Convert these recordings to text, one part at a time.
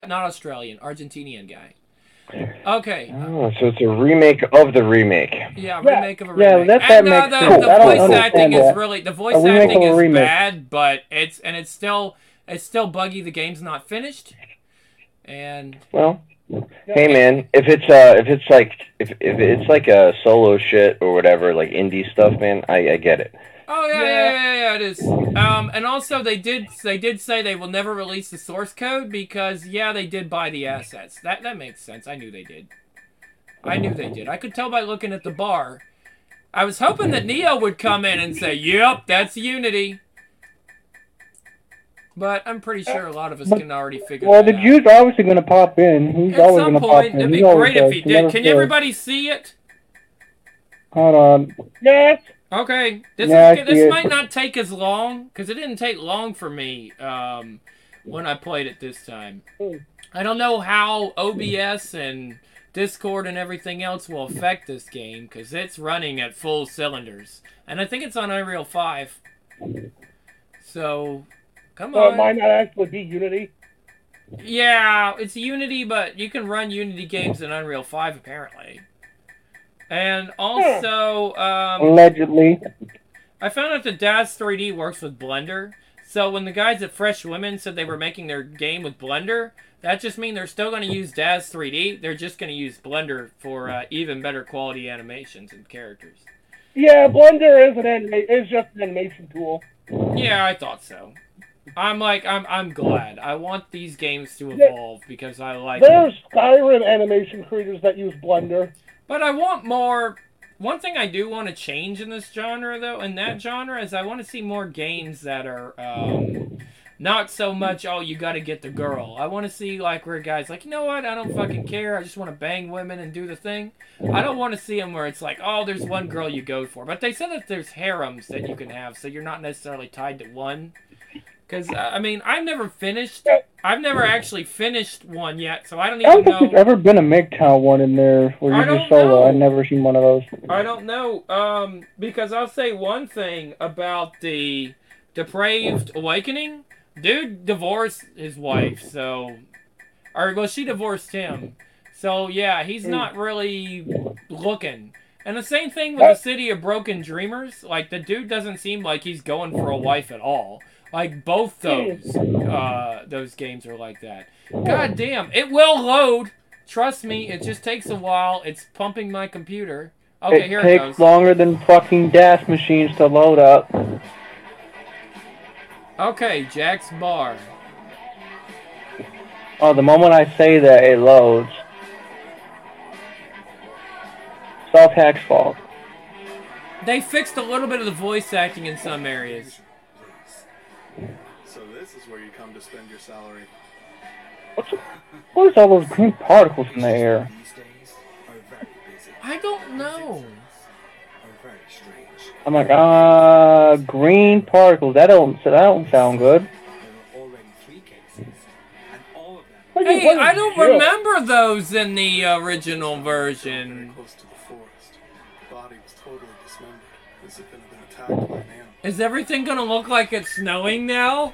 Not Australian, Argentinian guy. Okay. Oh, so it's a remake of the remake. Yeah, remake of a Yeah, remake. that makes the, sense. the I don't voice acting understand is that. really the A voice remake acting of a is remake. bad, but it's still buggy. The game's not finished, and Well, hey man, if it's like a solo shit or whatever, like indie stuff, man, I get it. oh yeah, it is. And also they did say they will never release the source code because they did buy the assets. That makes sense. I knew they did. I could tell by looking at the bar. I was hoping that Neo would come in and say, "Yep, that's Unity." But I'm pretty sure a lot of us can already figure that out. Well, the Jew's obviously going to pop in. He's At always some going to pop point, in. it'd be He always great if does. he He never did. Can fails. everybody see it? Hold on. Yes. Okay. I see This it. might not take as long, because it didn't take long for me when I played it this time. I don't know how OBS and Discord and everything else will affect this game, because it's running at full cylinders. And I think it's on Unreal 5. So, come So on. it might not actually be Unity. Yeah, it's Unity, but you can run Unity games in Unreal 5, apparently. And also, Allegedly. I found out that Daz 3D works with Blender. So when the guys at Fresh Women said they were making their game with Blender, that just means they're still going to use Daz 3D. They're just going to use Blender for even better quality animations and characters. Yeah, Blender is just an animation tool. Yeah, I thought so. I'm glad. I want these games to evolve because I like There's Skyrim animation creators that use Blender. But I want more. One thing I do want to change in this genre, though, in that genre, is I want to see more games that are not so much, oh, you got to get the girl. I want to see, like, where guys like, you know what, I don't fucking care. I just want to bang women and do the thing. I don't want to see them where it's like, oh, there's one girl you go for. But they said that there's harems that you can have, so you're not necessarily tied to one. Because, I mean, I've never actually finished one yet, so I don't I don't even think know. there's ever been a MGTOW one in there where you're just solo. I've never seen one of those. I don't know, because I'll say one thing about the Depraved Awakening. Dude divorced his wife, she divorced him. So, yeah, he's not really looking. And the same thing with the City of Broken Dreamers. Like, the dude doesn't seem like he's going for a wife at all. Like, both those games are like that. God damn, it will load. Trust me, it just takes a while. It's pumping my computer. Okay, here it goes. It takes longer than fucking DAS machines to load up. Okay, Jack's Bar. Oh, the moment I say that, it loads. It's all Hack's fault. They fixed a little bit of the voice acting in some areas. So this is where you come to spend your salary. What is all those green particles in the air? I don't know. I'm like, green particles. That don't sound good. Hey, I don't remember those in the original version. Is everything gonna look like it's snowing now?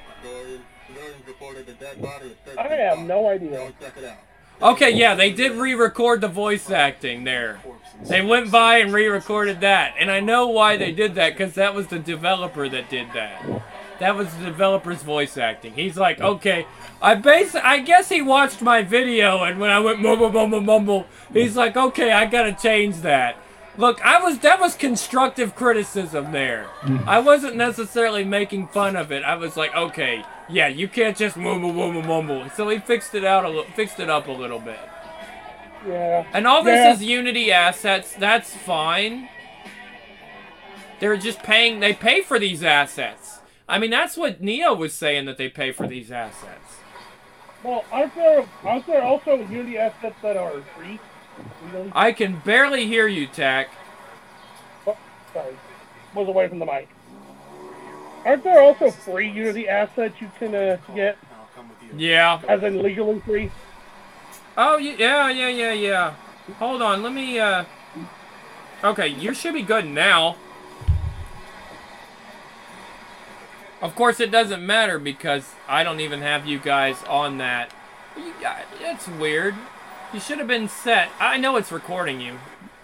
I have no idea. Okay, yeah, they did re-record the voice acting there. They went by and re-recorded that. And I know why they did that, because that was the developer that did that. That was the developer's voice acting. He's like, okay, I guess he watched my video, and when I went mumble, mumble, mumble, he's like, okay, I gotta change that. Look, that was constructive criticism there. I wasn't necessarily making fun of it. I was like, okay, yeah, you can't just mumble, mumble, mumble. So he fixed it up a little bit. Yeah. And all this is Unity assets. That's fine. They're just paying. They pay for these assets. I mean, that's what Neo was saying, that they pay for these assets. Well, aren't there also Unity assets that are free? I can barely hear you, Tack. Oh, sorry. Was away from the mic. Aren't there also free Unity assets you can get? Yeah. As in legally free? Oh, yeah. Hold on, let me, Okay, you should be good now. Of course, it doesn't matter because I don't even have you guys on that. That's weird. You should have been set. I know it's recording you.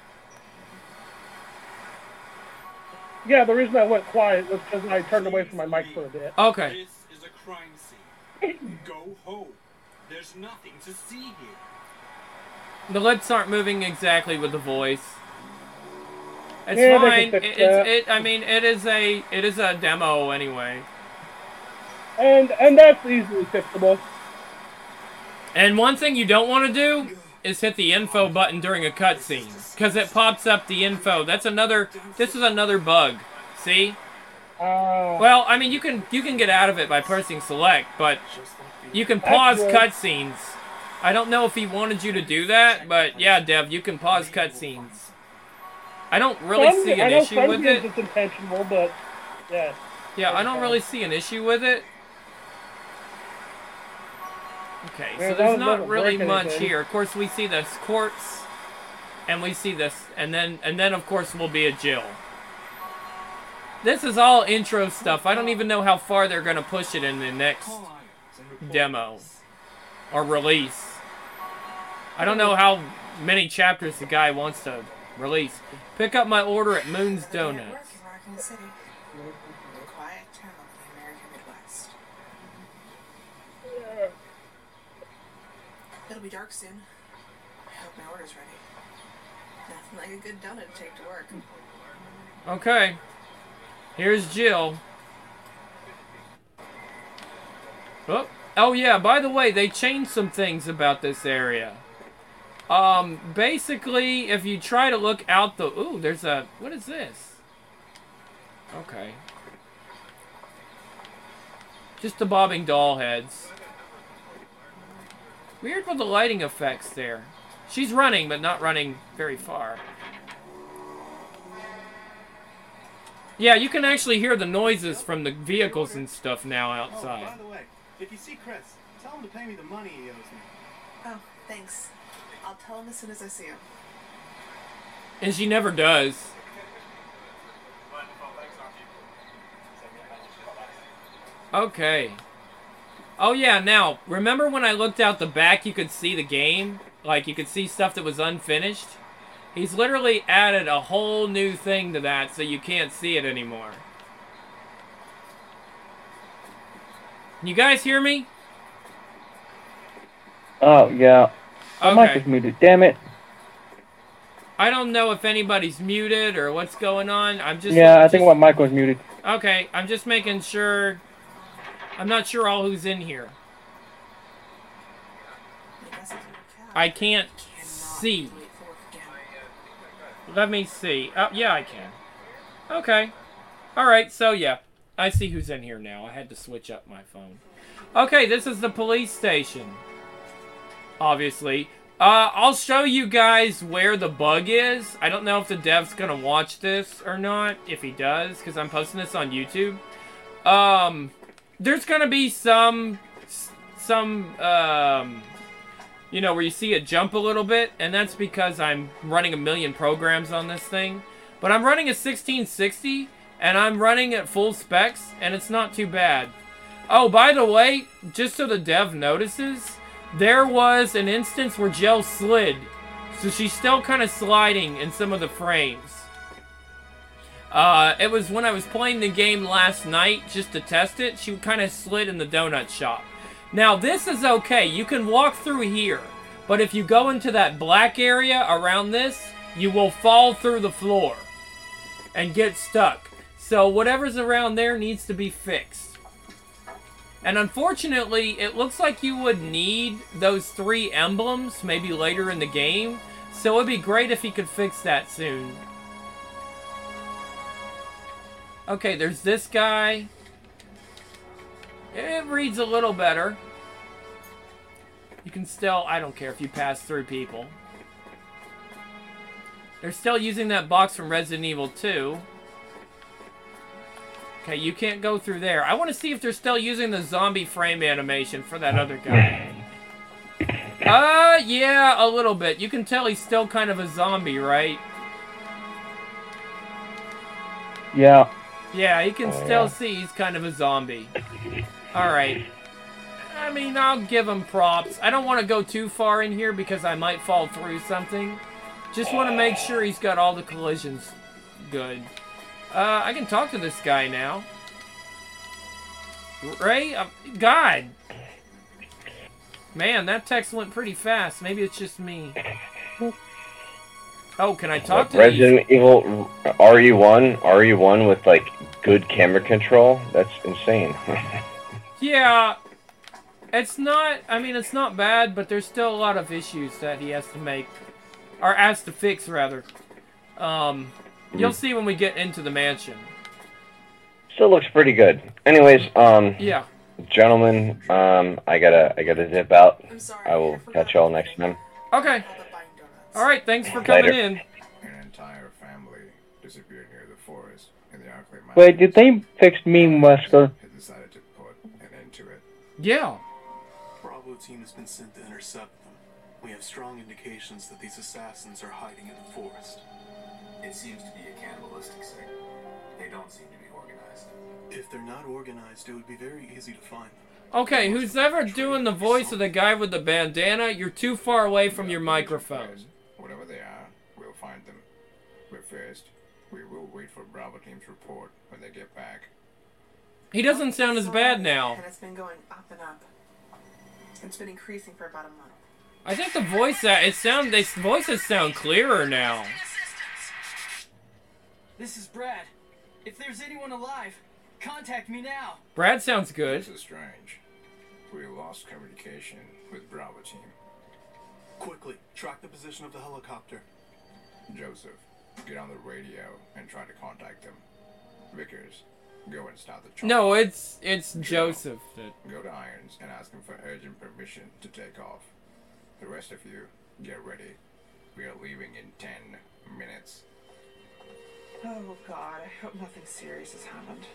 Yeah, the reason I went quiet was because I turned away from my mic for a bit. Okay. This is a crime scene. Go home. There's nothing to see here. The lips aren't moving exactly with the voice. It's Yeah, they fine. can fix that. I mean, it is a demo anyway. And that's easily fixable. And one thing you don't want to do is hit the info button during a cutscene, because it pops up the info. This is another bug. See? Well, I mean, you can get out of it by pressing select, but you can pause cutscenes. I don't know if he wanted you to do that, but yeah, Dev, you can pause cutscenes. I don't really see an issue with it. It's intentional, but yeah. Yeah, I don't really see an issue with it. Okay, Yeah, so that there's not doesn't really break much anything. here. Of course, we see this quartz, and we see this, and then of course will be a Jill. This is all intro stuff. I don't even know how far they're gonna push it in the next demo or release. I don't know how many chapters the guy wants to release. Pick up my order at Moon's Donuts. Work in Raccoon City. A quiet town in the American Midwest. It'll be dark soon. I hope my order's ready. Nothing like a good donut to take to work. Okay. Here's Jill. Oh yeah, by the way, they changed some things about this area. Basically, if you try to look out the... Ooh, there's a... What is this? Okay. Just the bobbing doll heads. Weird with the lighting effects there. She's running, but not running very far. Yeah, you can actually hear the noises from the vehicles and stuff now outside. Oh, by the way, if you see Chris, tell him to pay me the money he owes me. Oh, thanks. I'll tell him as soon as I see him. And she never does. Okay. Oh yeah, now, remember when I looked out the back you could see the game? Like, you could see stuff that was unfinished? He's literally added a whole new thing to that so you can't see it anymore. You guys hear me? Oh, yeah. My mic Okay. is muted, damn it. I don't know if anybody's muted or what's going on. I'm just... Yeah, I think my mic was muted. Okay, I'm just making sure... I'm not sure all who's in here. I can't see. Let me see. Yeah, I can. Okay. Alright, so yeah. I see who's in here now. I had to switch up my phone. Okay, this is the police station. Obviously. I'll show you guys where the bug is. I don't know if the dev's gonna watch this or not. If he does, because I'm posting this on YouTube. There's gonna be some, you know, where you see it jump a little bit, and that's because I'm running a million programs on this thing. But I'm running a 1660, and I'm running at full specs, and it's not too bad. Oh, by the way, just so the dev notices, there was an instance where Jill slid, so she's still kind of sliding in some of the frames. It was when I was playing the game last night, just to test it, she kind of slid in the donut shop. Now, this is okay. You can walk through here. But if you go into that black area around this, you will fall through the floor and get stuck. So whatever's around there needs to be fixed. And unfortunately, it looks like you would need those 3 emblems maybe later in the game. So it'd be great if he could fix that soon. Okay, there's this guy. It reads a little better. You can still... I don't care if you pass through people. They're still using that box from Resident Evil 2. Okay, you can't go through there. I want to see if they're still using the zombie frame animation for that other guy. Yeah, a little bit. You can tell he's still kind of a zombie, right? Yeah. Yeah, you can still see he's kind of a zombie. Alright. I mean, I'll give him props. I don't want to go too far in here because I might fall through something. Just want to make sure he's got all the collisions good. I can talk to this guy now. Ray? God! Man, that text went pretty fast. Maybe it's just me. Oh, can I talk to Resident Evil RE1 with like good camera control? That's insane. Yeah. It's not, I mean, it's not bad, but there's still a lot of issues that he has to make. Or has to fix, rather. You'll see when we get into the mansion. Still looks pretty good. Anyways, yeah. Gentlemen, I gotta dip out. I'm sorry. I will catch y'all next time. Okay. Alright, thanks for coming Later. in. An entire family disappeared near the forest in the Arklay Mountains. Wait, did they fix Meme Wesker? Had decided to put an end to it. Yeah. Bravo team has been sent to intercept them. We have strong indications that these assassins are hiding in the forest. It seems to be a cannibalistic sect. They don't seem to be organized. If they're not organized, it would be very easy to find them. Okay, who's ever doing the voice of the guy with the bandana, you're too far away from your microphone. Whatever they are, we'll find them. But first, we will wait for Bravo team's report when they get back. He doesn't sound as bad now. And it's been going up and up. It's been increasing for about a month. I think the voice these voices sound clearer now. This is Brad. If there's anyone alive, contact me now. Brad sounds good. This is strange. We lost communication with Bravo team. Quickly, track the position of the helicopter. Joseph, get on the radio and try to contact them. Vickers, go and start the chopper. No, it's Joseph. Go to Irons and ask him for urgent permission to take off. The rest of you, get ready. We are leaving in 10 minutes. Oh God, I hope nothing serious has happened.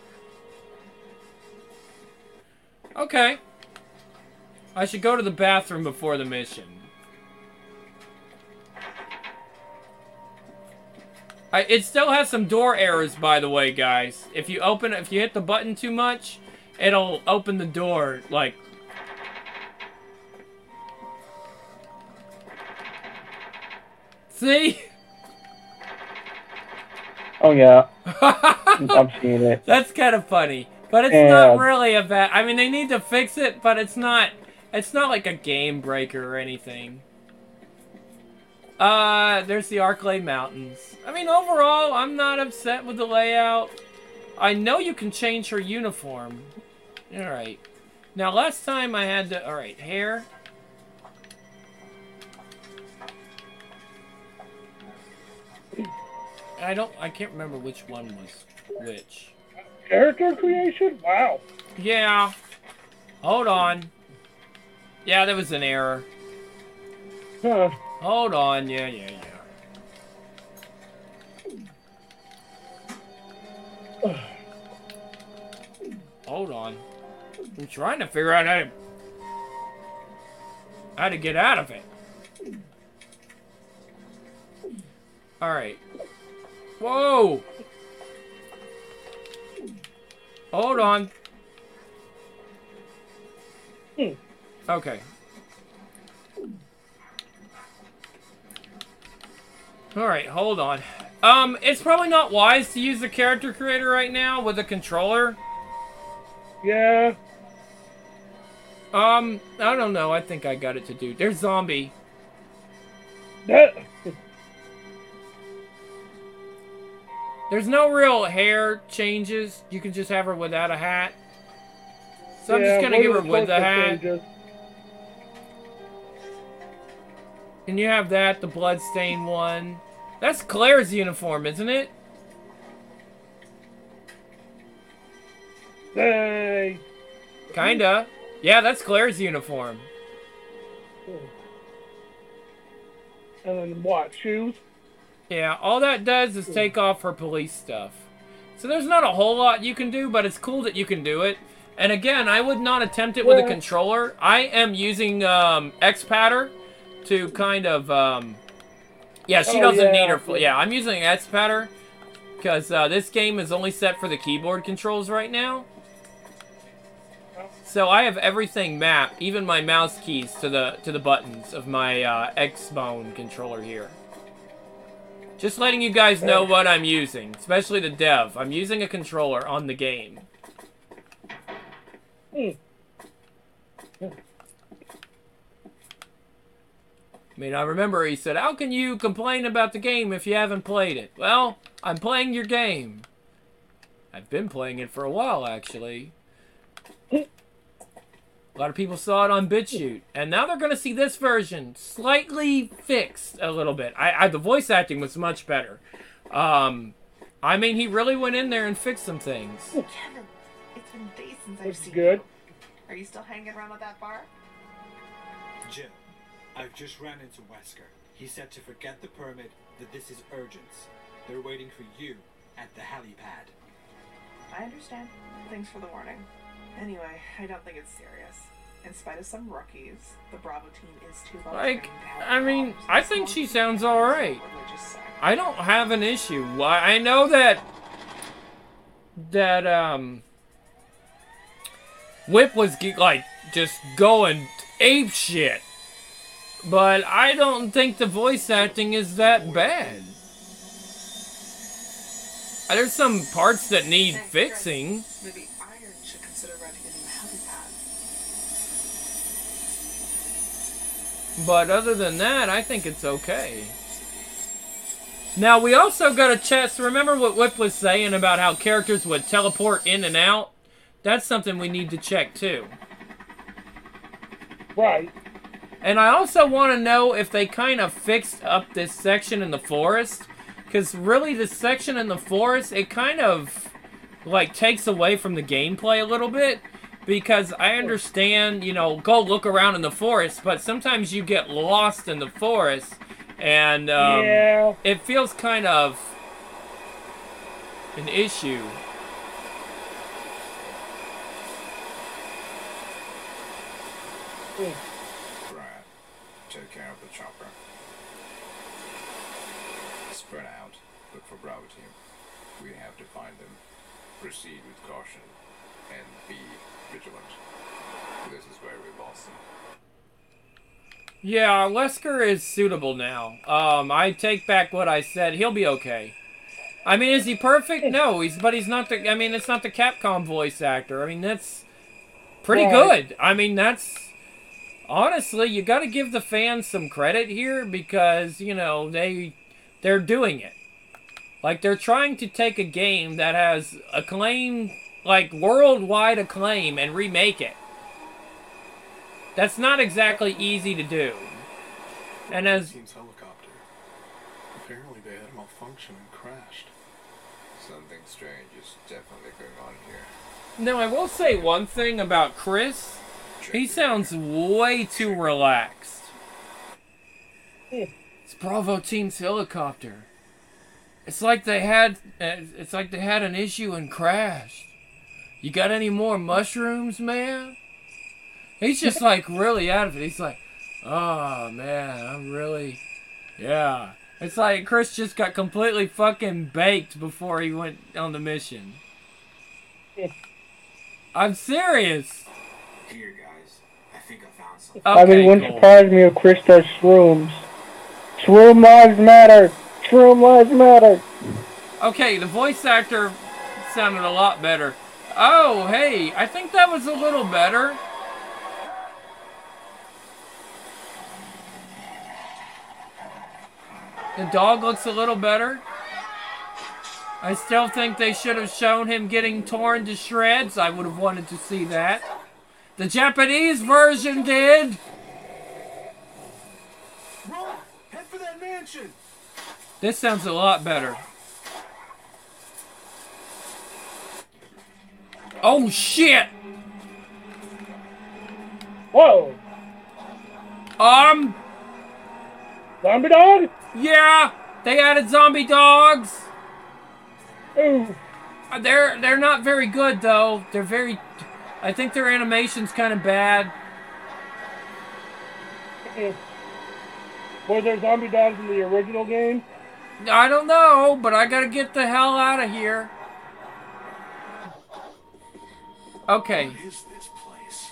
Okay. I should go to the bathroom before the mission. It still has some door errors, by the way, guys. If you hit the button too much, it'll open the door, like... See? Oh yeah. I'm seeing it. That's kind of funny. But it's not really a bad... I mean, they need to fix it, but it's not like a game breaker or anything. There's the Arklay Mountains. I mean, overall, I'm not upset with the layout. I know you can change her uniform. Alright. Now, last time I had to... Alright, hair. I can't remember which one was which. Character creation? Wow. Yeah. Hold on. Yeah, there was an error. Huh. Hold on. Yeah. Hold on. I'm trying to figure out how to get out of it. Alright. Whoa! Hold on. Okay. Alright, hold on. It's probably not wise to use the character creator right now with a controller. Yeah. I don't know. I think I got it to do. There's zombie. There's no real hair changes. You can just have her without a hat. So I'm just gonna give her with the hat. And you have that, the bloodstained one. That's Claire's uniform, isn't it? Hey. Kinda. Yeah, that's Claire's uniform. And then what? Shoes? Yeah, all that does is take off her police stuff. So there's not a whole lot you can do, but it's cool that you can do it. And again, I would not attempt it with a controller. I am using X-Patter to kind of... yeah, she doesn't need her... Yeah, I'm using X-Patter because this game is only set for the keyboard controls right now. So I have everything mapped, even my mouse keys to the buttons of my Xbone controller here. Just letting you guys know what I'm using, especially the dev. I'm using a controller on the game. I mean, I remember he said, how can you complain about the game if you haven't played it? Well, I'm playing your game. I've been playing it for a while, actually. A lot of people saw it on BitChute, and now they're going to see this version slightly fixed a little bit. The voice acting was much better. I mean, he really went in there and fixed some things. Kevin, it's been days since I've seen good. you. Are you still hanging around at that bar? Jill, I've just ran into Wesker. He said to forget the permit, that this is urgent. They're waiting for you at the helipad. I understand. Thanks for the warning. Anyway, I don't think it's serious. In spite of some rookies, the Bravo team is too well trained to have I mean, problems I as think long she as sounds it's alright. religious sect. I don't have an issue. I know that Whip was like just going ape shit, but I don't think the voice acting is that bad. There's some parts that need Thanks, fixing. Chris. Maybe Iron should consider renting a new helipad. But other than that, I think it's okay. Now, we also got a chest. Remember what Whip was saying about how characters would teleport in and out? That's something we need to check, too. Right. And I also want to know if they kind of fixed up this section in the forest. Because really, this section in the forest, it kind of, like, takes away from the gameplay a little bit. Because I understand, you know, go look around in the forest, but sometimes you get lost in the forest. And yeah. It feels kind of an issue. Brad, take care of the chopper. Spread out. Look for Bravo team. We have to find them. Proceed with caution. And be vigilant. This is where we lost them. Yeah, Wesker is suitable now. I take back what I said. He'll be okay. I mean, is he perfect? No, but he's not the, I mean, it's not the Capcom voice actor. I mean, that's pretty good. I mean, that's, honestly, you gotta give the fans some credit here because, you know, they're doing it. Like, they're trying to take a game that has acclaim, like, worldwide acclaim and remake it. That's not exactly easy to do. And as team's helicopter. Apparently they had a malfunction and crashed. Something strange is definitely going on here. now, I will say one thing about Chris. He sounds way too relaxed. It's Bravo Team's helicopter. It's like they had an issue and crashed. You got any more mushrooms, man? He's just like really out of it. He's like, oh man, I'm really, yeah. It's like Chris just got completely fucking baked before he went on the mission. I'm serious. Here, guys. I think I found something. I mean, Okay, wouldn't cool. surprise me if Chris does shrooms. Shroom lives matter. Shroom lives matter. Okay, the voice actor sounded a lot better. Oh, hey, I think that was a little better. The dog looks a little better. I still think they should have shown him getting torn to shreds. I would have wanted to see that. The Japanese version did. Run! Head for that mansion! This sounds a lot better. Oh, shit! Whoa! Zombie dog? Yeah! They added zombie dogs! Ooh. They're not very good, though. They're very... I think their animation's kind of bad. Were there zombie dogs in the original game? I don't know, but I gotta get the hell out of here. Okay. What is this place?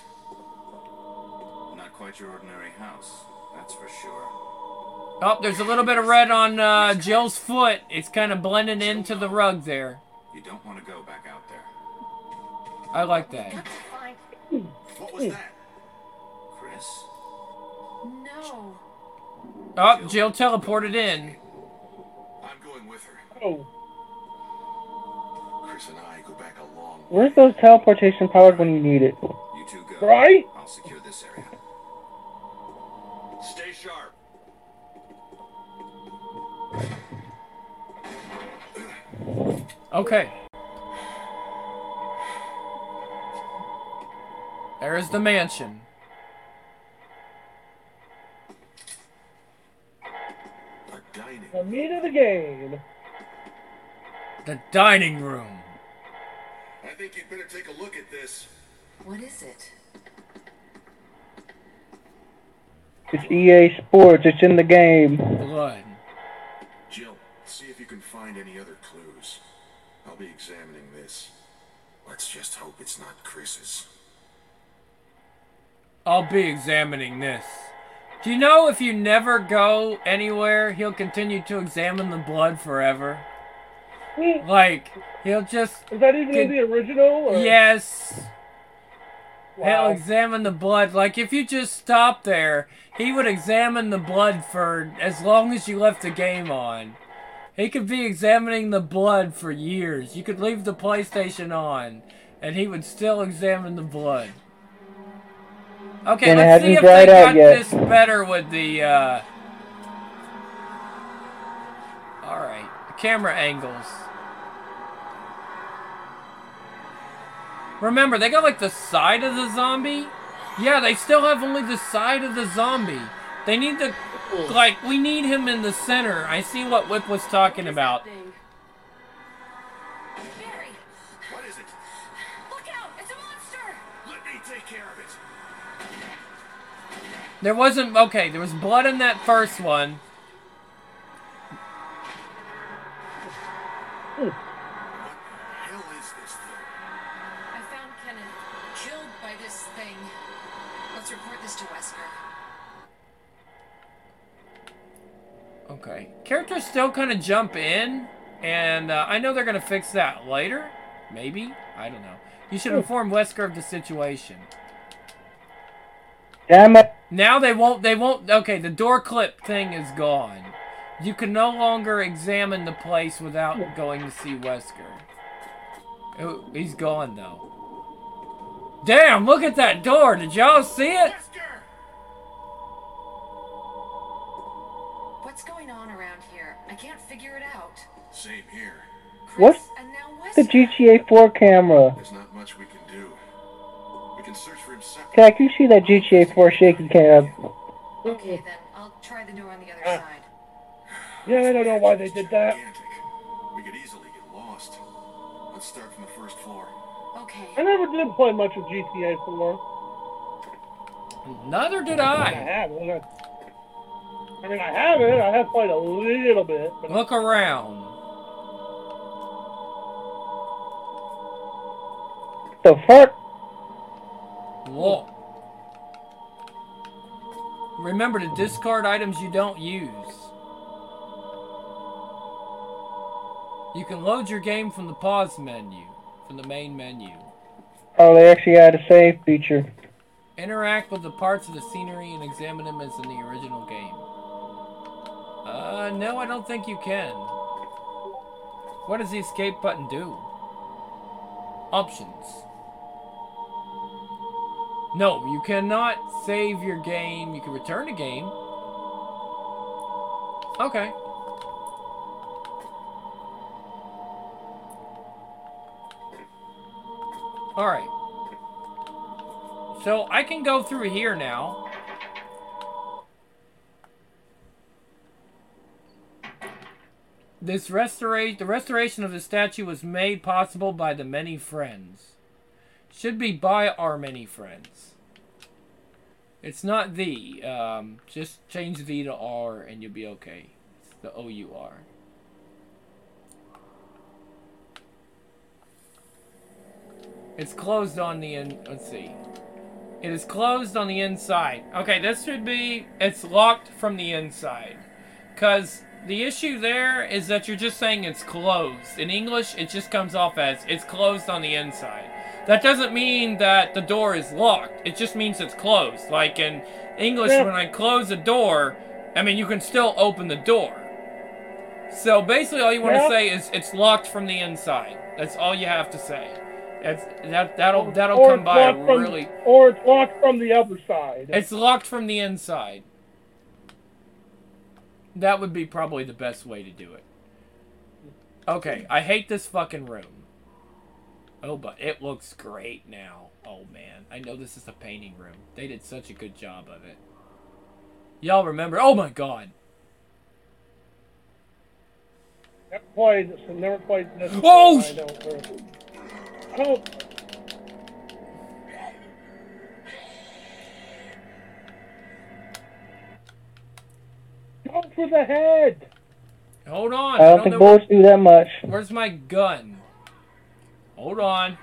quite your ordinary house, that's for sure. Oh, there's a little bit of red on Jill's foot. It's kind of blending into the rug there. You don't want to go back out there. I like that. What was that? Chris? No. Oh, Jill teleported in. I'm going with her. Oh. Chris and I go back a long way. Where's those teleportation powers when you need it? You two go. Right? I'll secure this area. Stay sharp. Okay. There's the mansion. The meat of the game. The dining room. I think you'd better take a look at this. What is it? It's EA Sports. It's in the game. Blood. Jill, see if you can find any other clues. I'll be examining this. Let's just hope it's not Chris's. I'll be examining this. Do you know if you never go anywhere, he'll continue to examine the blood forever? Like, he'll just... Is that even in the original? Or? Yes. Wow. He'll examine the blood. Like, if you just stop there, he would examine the blood for as long as you left the game on. He could be examining the blood for years. You could leave the PlayStation on, and he would still examine the blood. Okay, And it let's see hasn't if they dried out got yet. this better with the, Alright, the camera angles. Remember, they got like the side of the zombie. Yeah, they still have only the side of the zombie. They need to, like, we need him in the center. I see what Whip was talking about. Barry, What is it? look out! It's a monster! Let me take care of it. There wasn't, okay, there was blood in that first one. What the hell is this thing? I found Kenneth killed by this thing. Let's report this to Wesker. Okay. Characters still kind of jump in, and I know they're going to fix that later. Maybe. I don't know. You should inform Wesker of the situation. Damn it. Now they won't, okay, the door clip thing is gone. You can no longer examine the place without going to see Wesker. Oh, he's gone, though. Damn, look at that door. Did y'all see it? What's going on around here? I can't figure it out. Same here. What's And now the Wesker. GTA 4 camera? There's not much we can do. We can search for him separately. Jack, you see that GTA 4 shaky cam? Okay, then. I'll try the door on the other side. Yeah, I don't know why they did that. Gigantic. We could easily get lost. Let's start from the first floor. Okay. I never did play much of GTA 4. Neither did I I. haven't. I mean, I haven't. I have played a little bit. But Look around. The fuck? Look. Remember to discard items you don't use. You can load your game from the pause menu, from the main menu. Oh, they actually had a save feature. Interact with the parts of the scenery and examine them as in the original game. No, I don't think you can. What does the escape button do? Options. No, you cannot save your game. You can return the game. Okay. Alright. So, I can go through here now. The restoration of the statue was made possible by the many friends. Should be by our many friends. It's not the. Just change the to R and you'll be okay. It's the O-U-R. It's closed on the end. Let's see. It is closed on the inside. Okay, this should be... It's locked from the inside. Because the issue there is that you're just saying it's closed. In English, it just comes off as it's closed on the inside. That doesn't mean that the door is locked. It just means it's closed. Like in English, when I close a door, I mean, you can still open the door. So basically all you want to say is it's locked from the inside. That's all you have to say. That'll come by really... Or it's locked from the other side. It's locked from the inside. That would be probably the best way to do it. Okay, I hate this fucking room. Oh, but it looks great now. Oh, man. I know this is a painting room. They did such a good job of it. Y'all remember... Oh, my God. Never played this. Oh! Oh! Go for the head! Hold on. I don't think bullets do that much. Where's my gun? Hold on.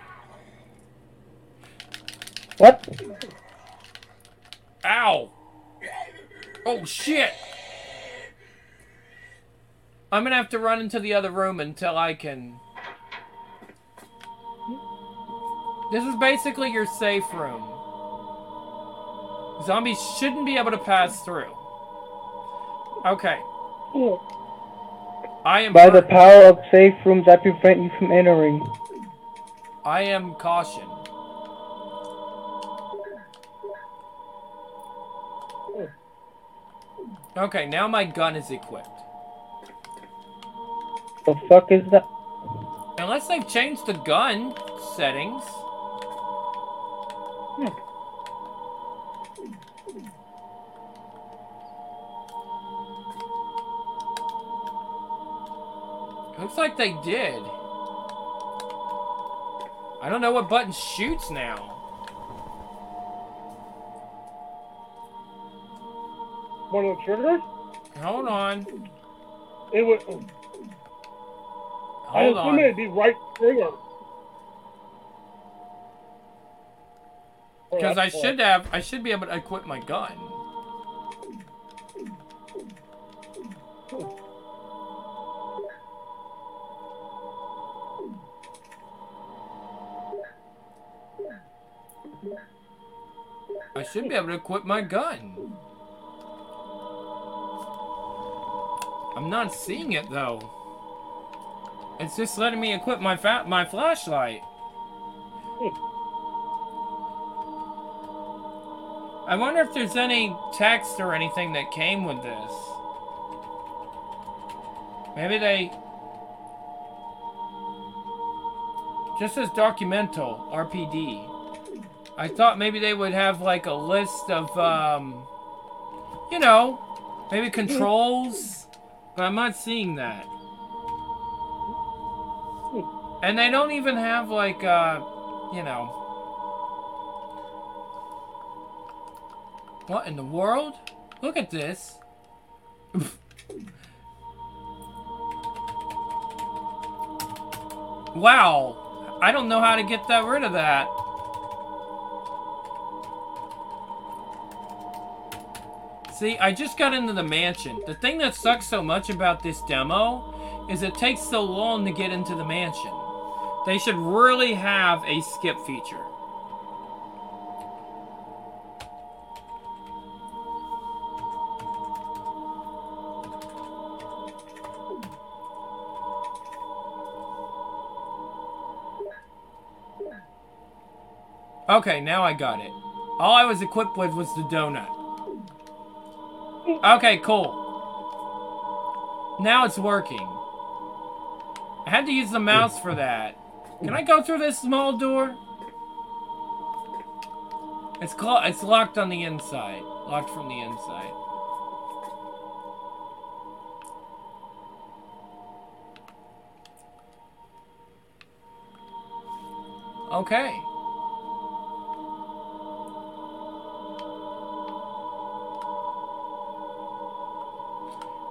What? Ow! Oh, shit! I'm gonna have to run into the other room until I can... This is basically your safe room. Zombies shouldn't be able to pass through. Okay. I am... By the power of safe rooms, I prevent you from entering. I am caution. Okay, now my gun is equipped. The fuck is that? Unless they've changed the gun settings. Looks like they did. I don't know what button shoots now. One of the triggers? Hold on. It would... I assume it'd be right trigger. Because I should be able to equip my gun. I should be able to equip my gun. I'm not seeing it though. It's just letting me equip my flashlight. I wonder if there's any text or anything that came with this. Maybe they... Just says documental, RPD. I thought maybe they would have like a list of, you know, maybe controls, but I'm not seeing that. And they don't even have like, you know. What in the world? Look at this. Wow. I don't know how to get rid of that. See, I just got into the mansion. The thing that sucks so much about this demo is it takes so long to get into the mansion. They should really have a skip feature. Okay, now I got it. All I was equipped with was the donut. Okay, cool. Now it's working. I had to use the mouse for that. Can I go through this small door? It's locked on the inside. Locked from the inside. Okay.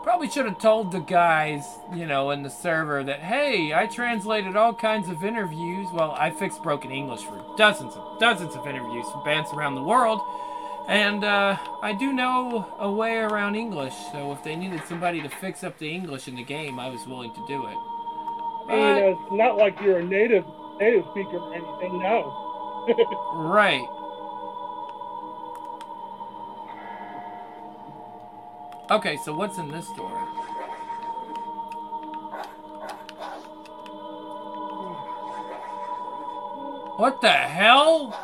Probably should have told the guys, you know, in the server that, hey, I translated all kinds of interviews. Well, I fixed broken English for dozens of interviews from bands around the world. And I do know a way around English, so if they needed somebody to fix up the English in the game, I was willing to do it. I mean, it's not like you're a native speaker or anything, no. Right. Okay, so what's in this door? What the hell?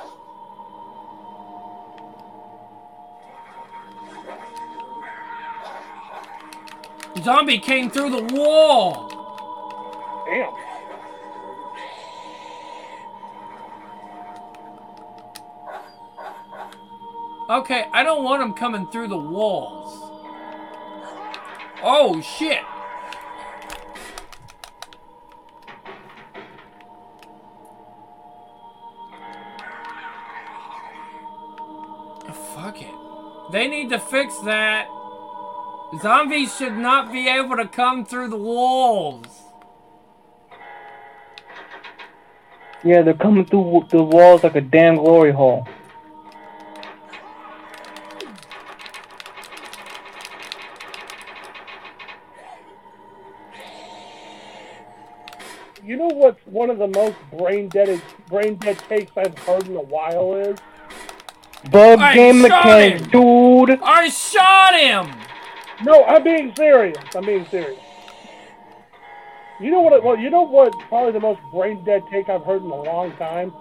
Zombie came through the wall. Damn. Okay, I don't want him coming through the walls. Oh, shit. Fuck it. They need to fix that. Zombies should not be able to come through the walls. Yeah, they're coming through the walls like a damn glory hole. You know what's one of the most brain dead takes I've heard in a while is? Bug game mechanics, dude. I shot him. No, I'm being serious. You know what? Well, you know what? Probably the most brain dead take I've heard in a long time.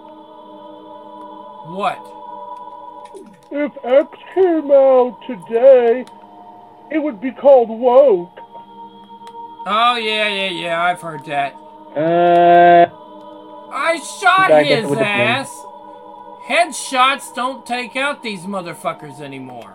What? If X came out today, it would be called woke. Oh yeah. I've heard that. I shot his ass. Headshots don't take out these motherfuckers anymore.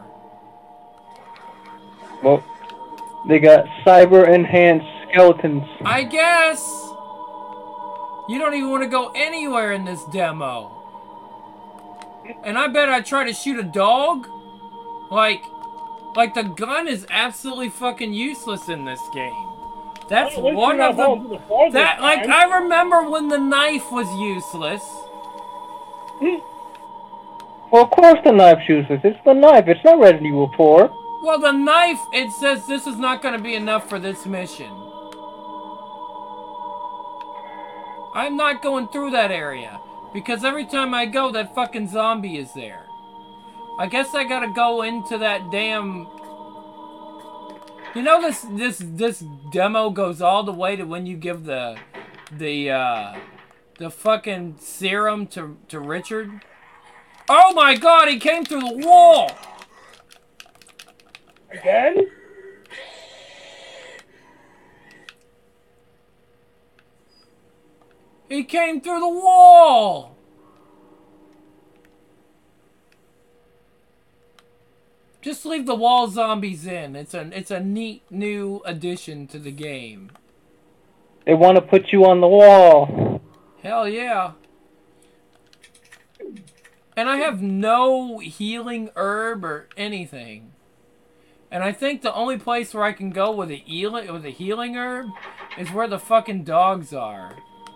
Well, they got cyber-enhanced skeletons. I guess. You don't even want to go anywhere in this demo. And I bet I try to shoot a dog. Like the gun is absolutely fucking useless in this game. That's one of the... I remember when the knife was useless. Well, of course the knife's useless. It's the knife. It's not Resident Evil 4. Well, the knife, it says this is not going to be enough for this mission. I'm not going through that area. Because every time I go, that fucking zombie is there. I guess I gotta go into that damn... You know this demo goes all the way to when you give the fucking serum to Richard? Oh my god, he came through the wall! Again? He came through the wall! Just leave the wall zombies in. It's a neat new addition to the game. They want to put you on the wall. Hell yeah. And I have no healing herb or anything. And I think the only place where I can go with a healing herb is where the fucking dogs are.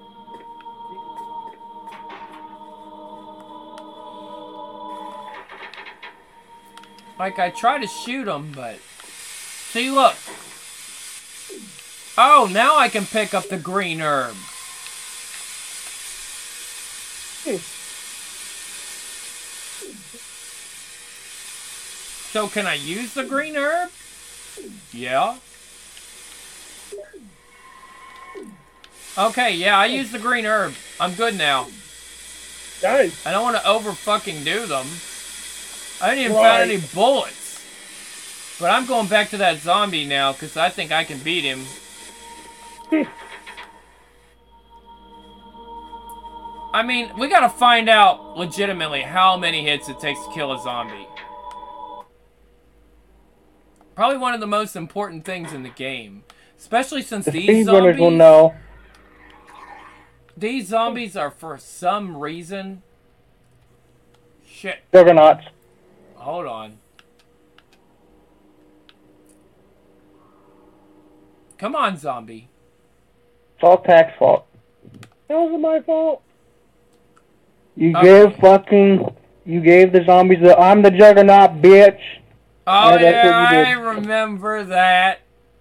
Like, I try to shoot them, but... See, look. Oh, now I can pick up the green herb. So, can I use the green herb? Yeah. Okay, yeah, I used the green herb. I'm good now. Nice. I don't want to over-fucking do them. I didn't even find any bullets. But I'm going back to that zombie now, because I think I can beat him. I mean, we gotta find out, legitimately, how many hits it takes to kill a zombie. Probably one of the most important things in the game. Especially since these zombies... will know. These zombies are, for some reason... Shit. Juggernauts. Hold on. Come on, zombie. It's all Tack's fault. How is it my fault? You gave the zombies the I'm the Juggernaut, bitch. Oh, that's yeah, what you I did. remember that.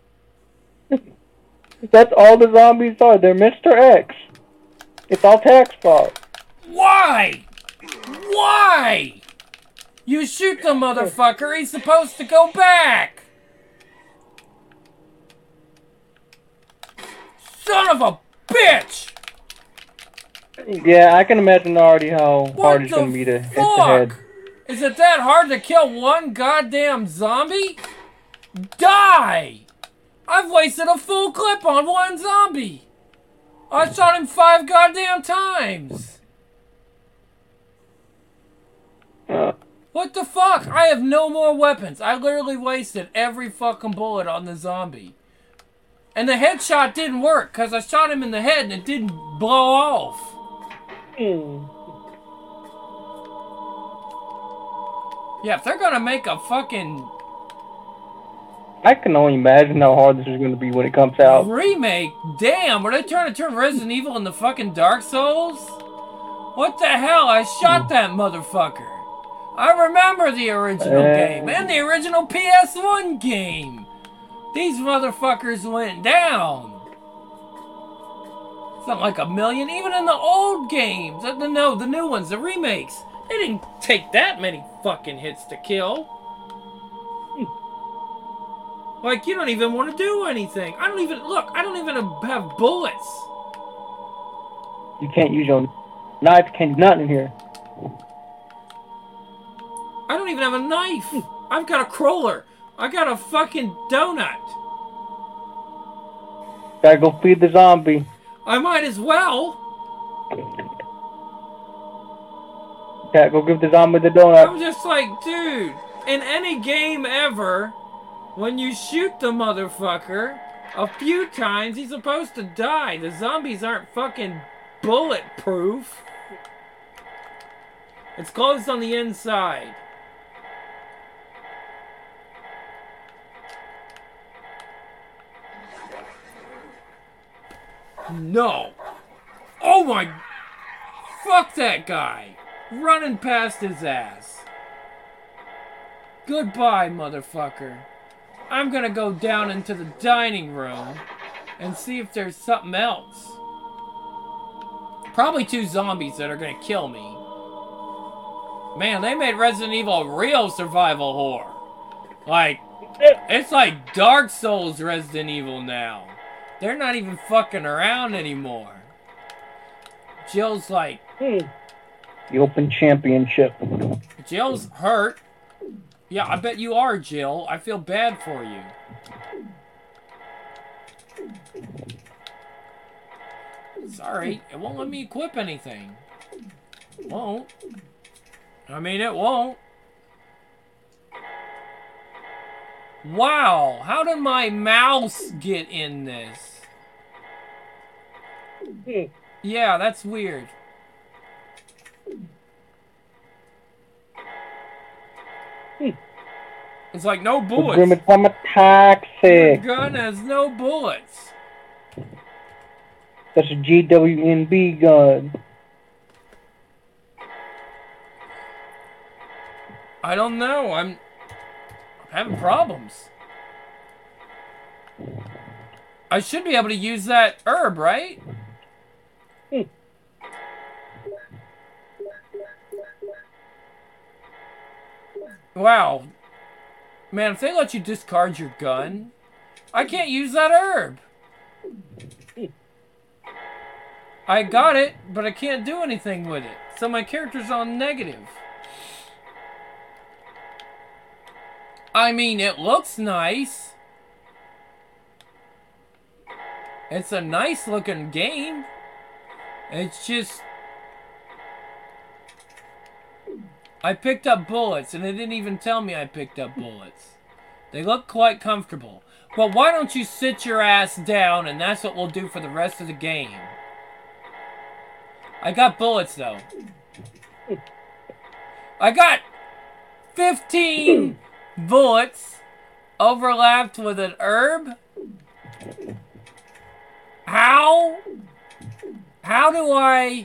That's all the zombies are. They're Mr. X. It's all Tack's fault. Why? Why? You shoot the motherfucker. He's supposed to go back. Son of a bitch. Yeah, I can imagine already how What hard it's the going to be to hit the fuck? head. Is it that hard to kill one goddamn zombie? Die! I've wasted a full clip on one zombie. I shot him 5 goddamn times. What the fuck? I have no more weapons. I literally wasted every fucking bullet on the zombie. And the headshot didn't work because I shot him in the head and it didn't blow off. Yeah, if they're gonna make a fucking I can only imagine how hard this is going to be when it comes out. remake, damn, were they trying to turn Resident Evil into fucking Dark Souls? What the hell? I shot that motherfucker. I remember the original game and the original PS1 game. These motherfuckers went down. It's not like a million, even in the old games. No, the new ones, the remakes. They didn't take that many fucking hits to kill. Like, you don't even want to do anything. I don't even have bullets. You can't use your knife, you can't do nothing in here. I don't even have a knife. I've got a crawler. I got a fucking donut. Gotta go feed the zombie. I might as well. Gotta go give the zombie the donut. I'm just like, dude, in any game ever, when you shoot the motherfucker a few times, he's supposed to die. The zombies aren't fucking bulletproof. It's closed on the inside. No. Oh my. Fuck that guy. Running past his ass. Goodbye, motherfucker. I'm gonna go down into the dining room and see if there's something else. Probably 2 zombies that are gonna kill me. Man, they made Resident Evil a real survival horror. Like, it's like Dark Souls Resident Evil now. They're not even fucking around anymore. Jill's like... The Open Championship. Jill's hurt. Yeah, I bet you are, Jill. I feel bad for you. Sorry, it won't let me equip anything. It won't. I mean, it won't. Wow, how did my mouse get in this? Yeah, that's weird. It's like no bullets. The Grim Your toxic. gun has no bullets. That's a GWNB gun. I don't know. I'm having problems. I should be able to use that herb, right? Wow. Man, if they let you discard your gun, I can't use that herb. I got it, but I can't do anything with it. So my character's on negative. I mean, it looks nice. It's a nice looking game. It's just... I picked up bullets, and it didn't even tell me I picked up bullets. They look quite comfortable. Well, why don't you sit your ass down, and that's what we'll do for the rest of the game. I got bullets, though. I got 15 bullets overlapped with an herb. How do I...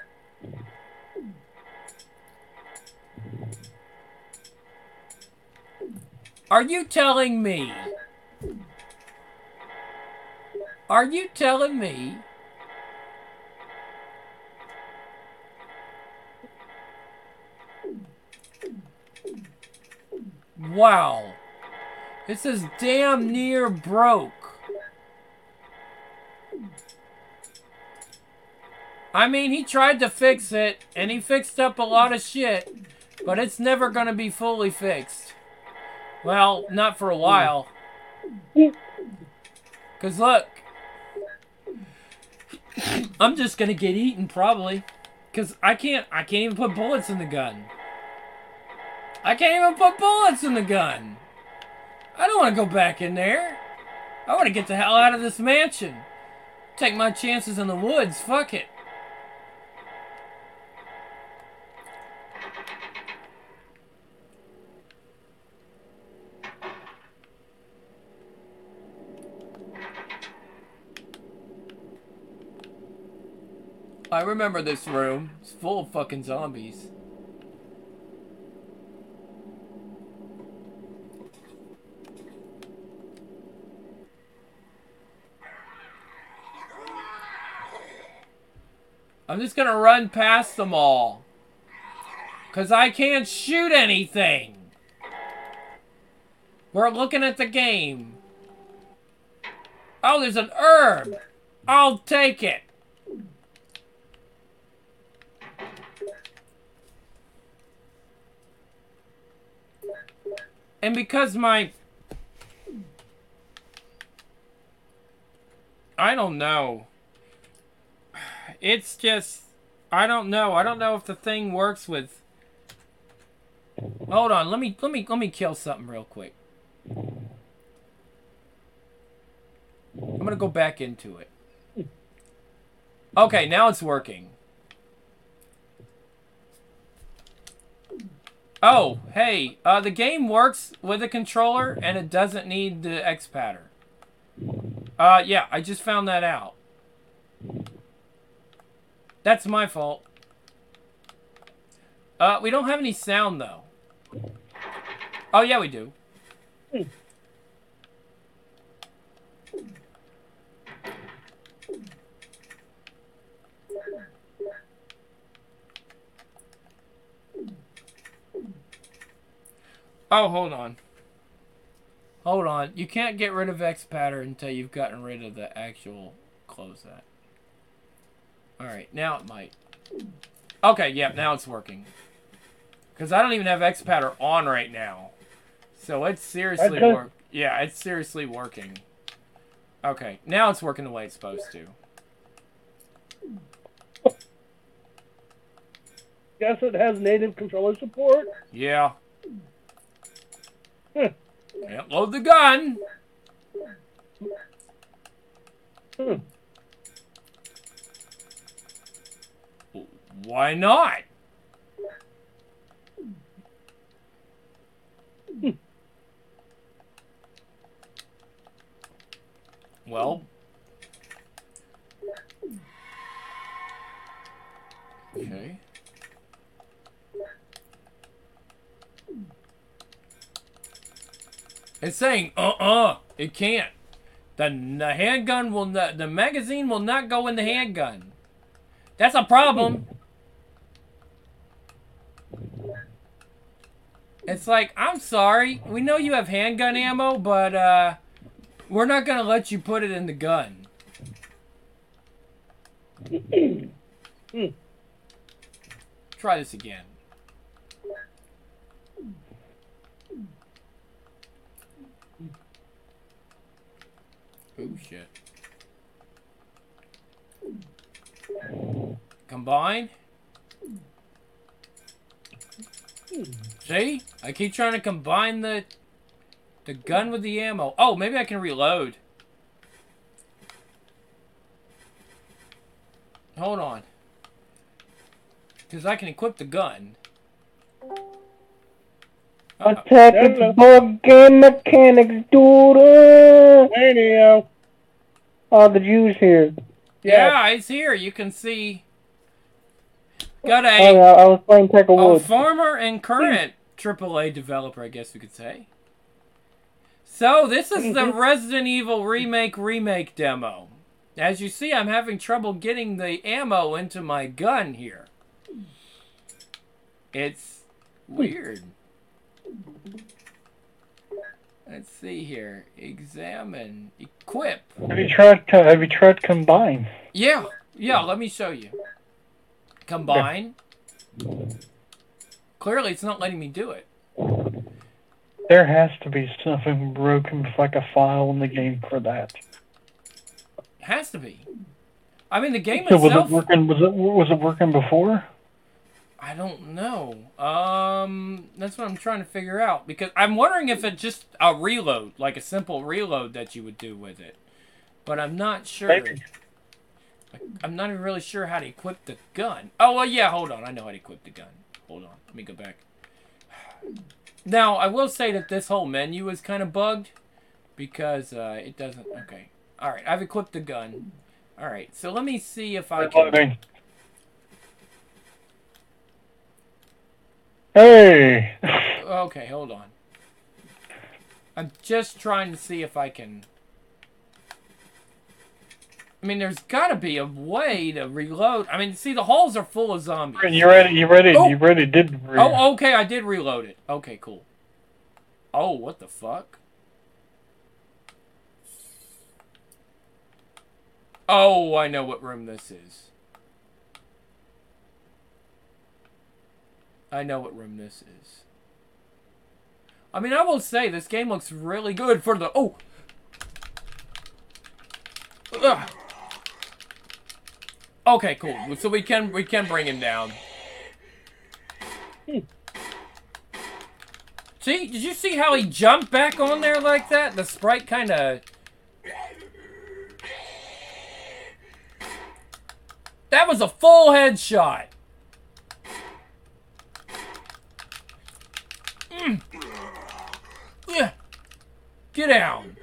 Are you telling me? Are you telling me? Wow. This is damn near broke. I mean, he tried to fix it, and he fixed up a lot of shit, but it's never gonna be fully fixed. Well, not for a while. Cause look, I'm just gonna get eaten probably. Cause I can't even put bullets in the gun. I can't even put bullets in the gun. I don't want to go back in there. I want to get the hell out of this mansion. Take my chances in the woods. Fuck it. I remember this room. It's full of fucking zombies. I'm just gonna run past them all. 'Cause I can't shoot anything. We're looking at the game. Oh, there's an herb. I'll take it. And because I don't know. It's just, I don't know. I don't know if the thing works with. Hold on. Let me kill something real quick. I'm gonna go back into it. Okay, now it's working. Oh, hey, the game works with a controller and it doesn't need the X-Patter. Yeah, I just found that out. That's my fault. We don't have any sound, though. Oh, yeah, we do. Oh, hold on. Hold on. You can't get rid of X-Patter until you've gotten rid of the actual... Close that. Alright, now it might. Okay, yeah, now it's working. Because I don't even have X-Patter on right now. So it's seriously yeah, it's seriously working. Okay, now it's working the way it's supposed to. Guess it has native controller support? Yeah. Can't load the gun. Why not? Well. Okay. It's saying, it can't. The handgun will not, the magazine will not go in the handgun. That's a problem. It's like, I'm sorry, we know you have handgun ammo, but we're not gonna let you put it in the gun. Try this again. Oh shit. Combine. See? I keep trying to combine the gun with the ammo. Oh, maybe I can reload. Hold on. Because I can equip the gun. Attack its bug game mechanics, dude. Radio. Oh, the Jew's here. Yeah, he's here. You can see. Got Oh, a, yeah, I was playing Peck of a Wood. former and current AAA developer, I guess we could say. So, this is the Resident Evil Remake demo. As you see, I'm having trouble getting the ammo into my gun here. It's weird. Let's see here. Examine. Equip. Have you tried Combine? Yeah, let me show you. Combine. Clearly, it's not letting me do it. There has to be something broken with like a file in the game for that. It has to be. I mean, the game So itself... was it working before? I don't know. That's what I'm trying to figure out. Because I'm wondering if it's just a reload, like a simple reload that you would do with it. But I'm not sure. Maybe. I'm not even really sure how to equip the gun. Oh, well, yeah, hold on. I know how to equip the gun. Hold on. Let me go back. Now, I will say that this whole menu is kind of bugged. Because it doesn't... Okay. Alright, I've equipped the gun. Alright, so let me see if I can... Hey! Okay, hold on. I'm just trying to see if I can... I mean, there's got to be a way to reload. I mean, see, the halls are full of zombies. You already did. Oh, okay, I did reload it. Okay, cool. Oh, what the fuck? Oh, I know what room this is. I know what room this is. I mean, I will say, this game looks really good for the... Oh! Ugh. Okay, cool. So we can bring him down. See? Did you see how he jumped back on there like that? The sprite kind of... That was a full headshot. Yeah. Get down.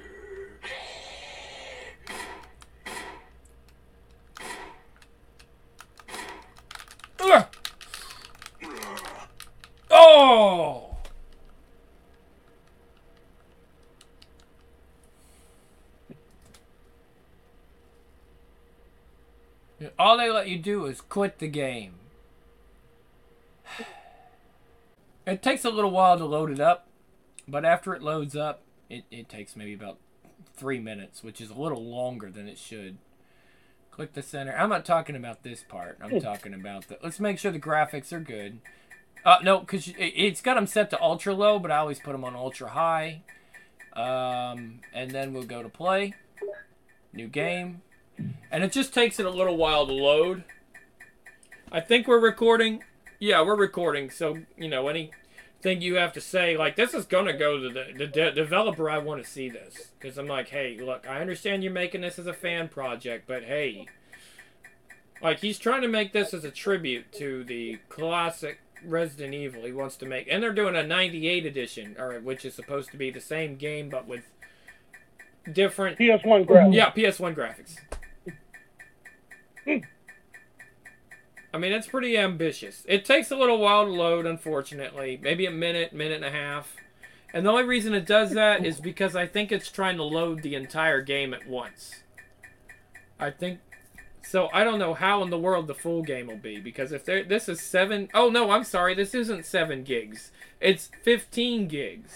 Oh! All they let you do is quit the game. It takes a little while to load it up, but after it loads up, it takes maybe about 3 minutes, which is a little longer than it should. Click the center. I'm not talking about this part. I'm talking about the... Let's make sure the graphics are good. No, because it's got them set to ultra low, but I always put them on ultra high. And then we'll go to play. New game. And it just takes it a little while to load. I think we're recording. Yeah, we're recording. So, you know, anything you have to say, like, this is going to go to the developer. I want to see this. Because I'm like, hey, look, I understand you're making this as a fan project, but hey. Like, he's trying to make this as a tribute to the classic Resident Evil he wants to make. And they're doing a 98 edition, which is supposed to be the same game, but with different... PS1 graphics. Yeah, PS1 graphics. I mean, it's pretty ambitious. It takes a little while to load, unfortunately. Maybe a minute, minute and a half. And the only reason it does that is because I think it's trying to load the entire game at once. I think... So, I don't know how in the world the full game will be. Because if this is 7... Oh, no, I'm sorry. This isn't 7 gigs. It's 15 gigs.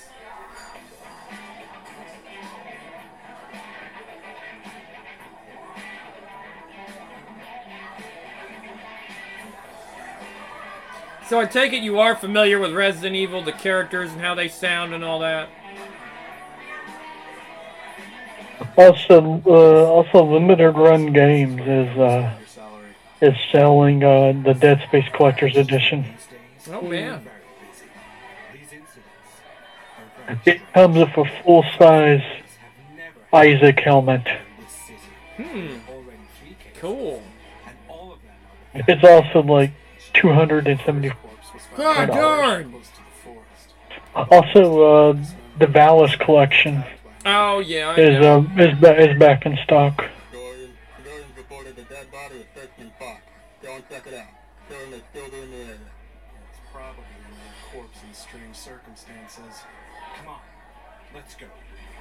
So I take it you are familiar with Resident Evil, the characters and how they sound and all that? Also Limited Run Games is selling the Dead Space Collector's Edition. Oh man! It comes with a full-size Isaac helmet. Cool. It's also like $270. God darn! Also, the Valis collection. Oh yeah, is back in stock. him in. It's probably a corpse in strange circumstances. Come on, let's go.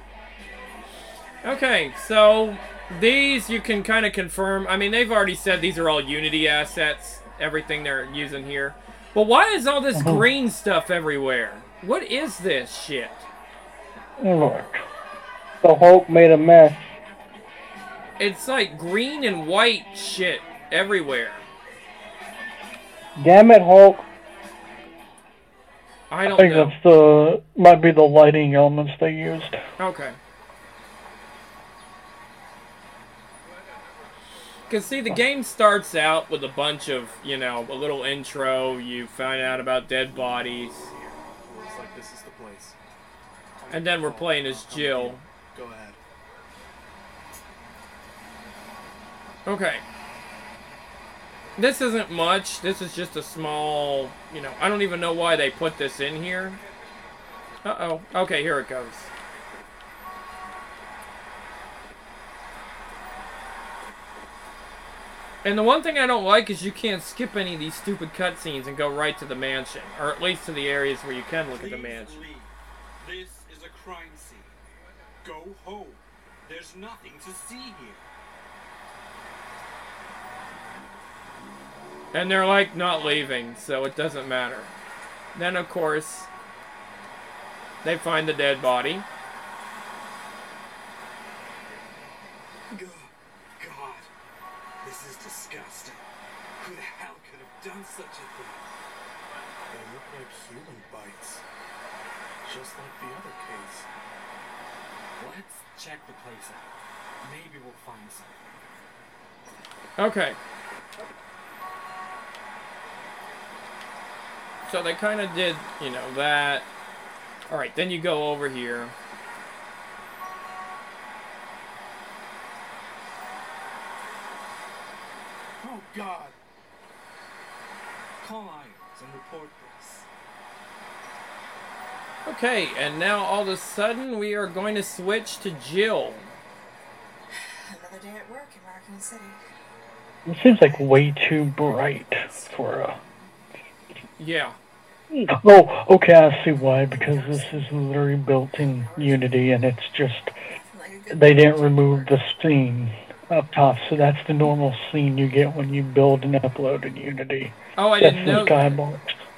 Okay, so these you can kind of confirm. I mean, they've already said these are all Unity assets, everything they're using here. But why is all this green stuff everywhere? What is this shit? Look, the Hulk made a mess. It's like green and white shit everywhere. Damn it, Hulk. I don't think know. that's might be the lighting elements they used. Okay. Because, see, the game starts out with a bunch of, you know, a little intro. You find out about dead bodies. Looks like this is the place. And then we're playing as Jill. Go ahead. Okay. This isn't much. This is just a small, you know, I don't even know why they put this in here. Uh-oh. Okay, here it goes. And the one thing I don't like is you can't skip any of these stupid cutscenes and go right to the mansion. Or at least to the areas where you can look at the mansion. This is a crime scene. Go home. There's nothing to see here. And they're like not leaving, so it doesn't matter. Then of course, they find the dead body. God, this is disgusting. Who the hell could have done such a thing? They look like human bites. Just like the other case. Let's check the place out. Maybe we'll find something. Okay. So they kind of did, you know, that. Alright, then you go over here. Oh, God. Call Irons and report this. Okay, and now all of a sudden we are going to switch to Jill. Another day at work in Raccoon City. It seems like way too bright for a... Yeah. Oh, okay, I see why. Because this is literally built in Unity, and it's just... They didn't remove the scene up top, so that's the normal scene you get when you build and upload in Unity. Oh, I That's didn't the know that. skybox.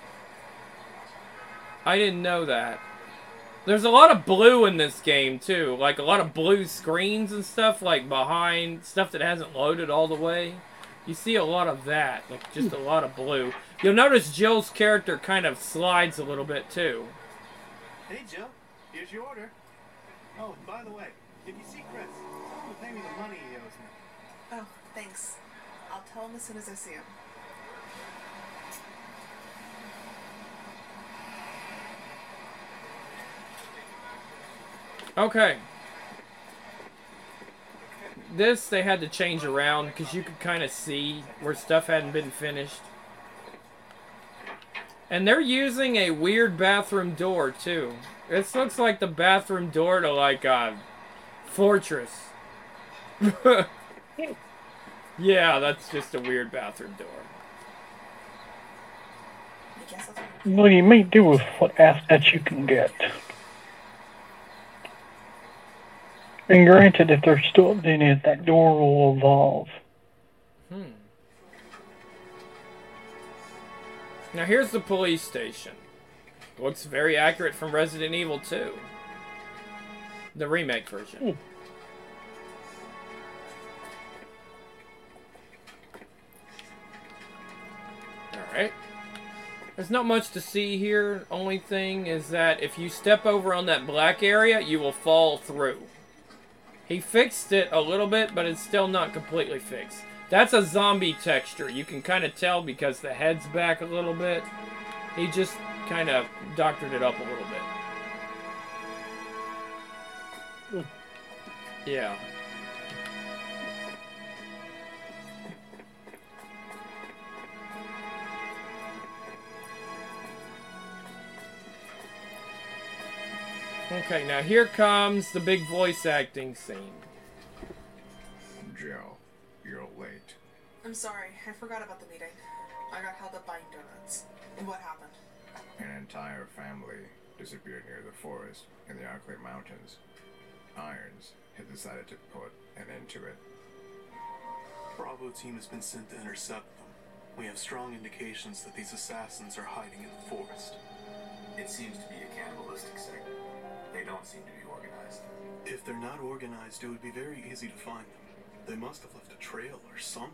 I didn't know that. There's a lot of blue in this game, too. Like, a lot of blue screens and stuff, like, behind stuff that hasn't loaded all the way. You see a lot of that. Like, just a lot of blue. You'll notice Jill's character kind of slides a little bit, too. Hey, Jill. Here's your order. Oh, by the way, if you see Chris, tell him to pay me the money he owes me. Oh, thanks. I'll tell him as soon as I see him. Okay. This they had to change around because you could kind of see where stuff hadn't been finished. And they're using a weird bathroom door too. This looks like the bathroom door to like a fortress. Yeah, that's just a weird bathroom door. Well, you may do with what assets you can get. And granted, if they're still updating it, that door will evolve. Now here's the police station. Looks very accurate from Resident Evil 2. The remake version. Alright. There's not much to see here. Only thing is that if you step over on that black area, you will fall through. He fixed it a little bit, but it's still not completely fixed. That's a zombie texture. You can kind of tell because the head's back a little bit. He just kind of doctored it up a little bit. Yeah. Okay, now here comes the big voice acting scene. Jill, you're late. I'm sorry, I forgot about the meeting. I got held up buying donuts. What happened? An entire family disappeared near the forest in the Arklay Mountains. Irons had decided to put an end to it. Bravo team has been sent to intercept them. We have strong indications that these assassins are hiding in the forest. It seems to be a cannibalistic sect. They don't seem to be organized. If they're not organized, it would be very easy to find them. They must have left a trail or something.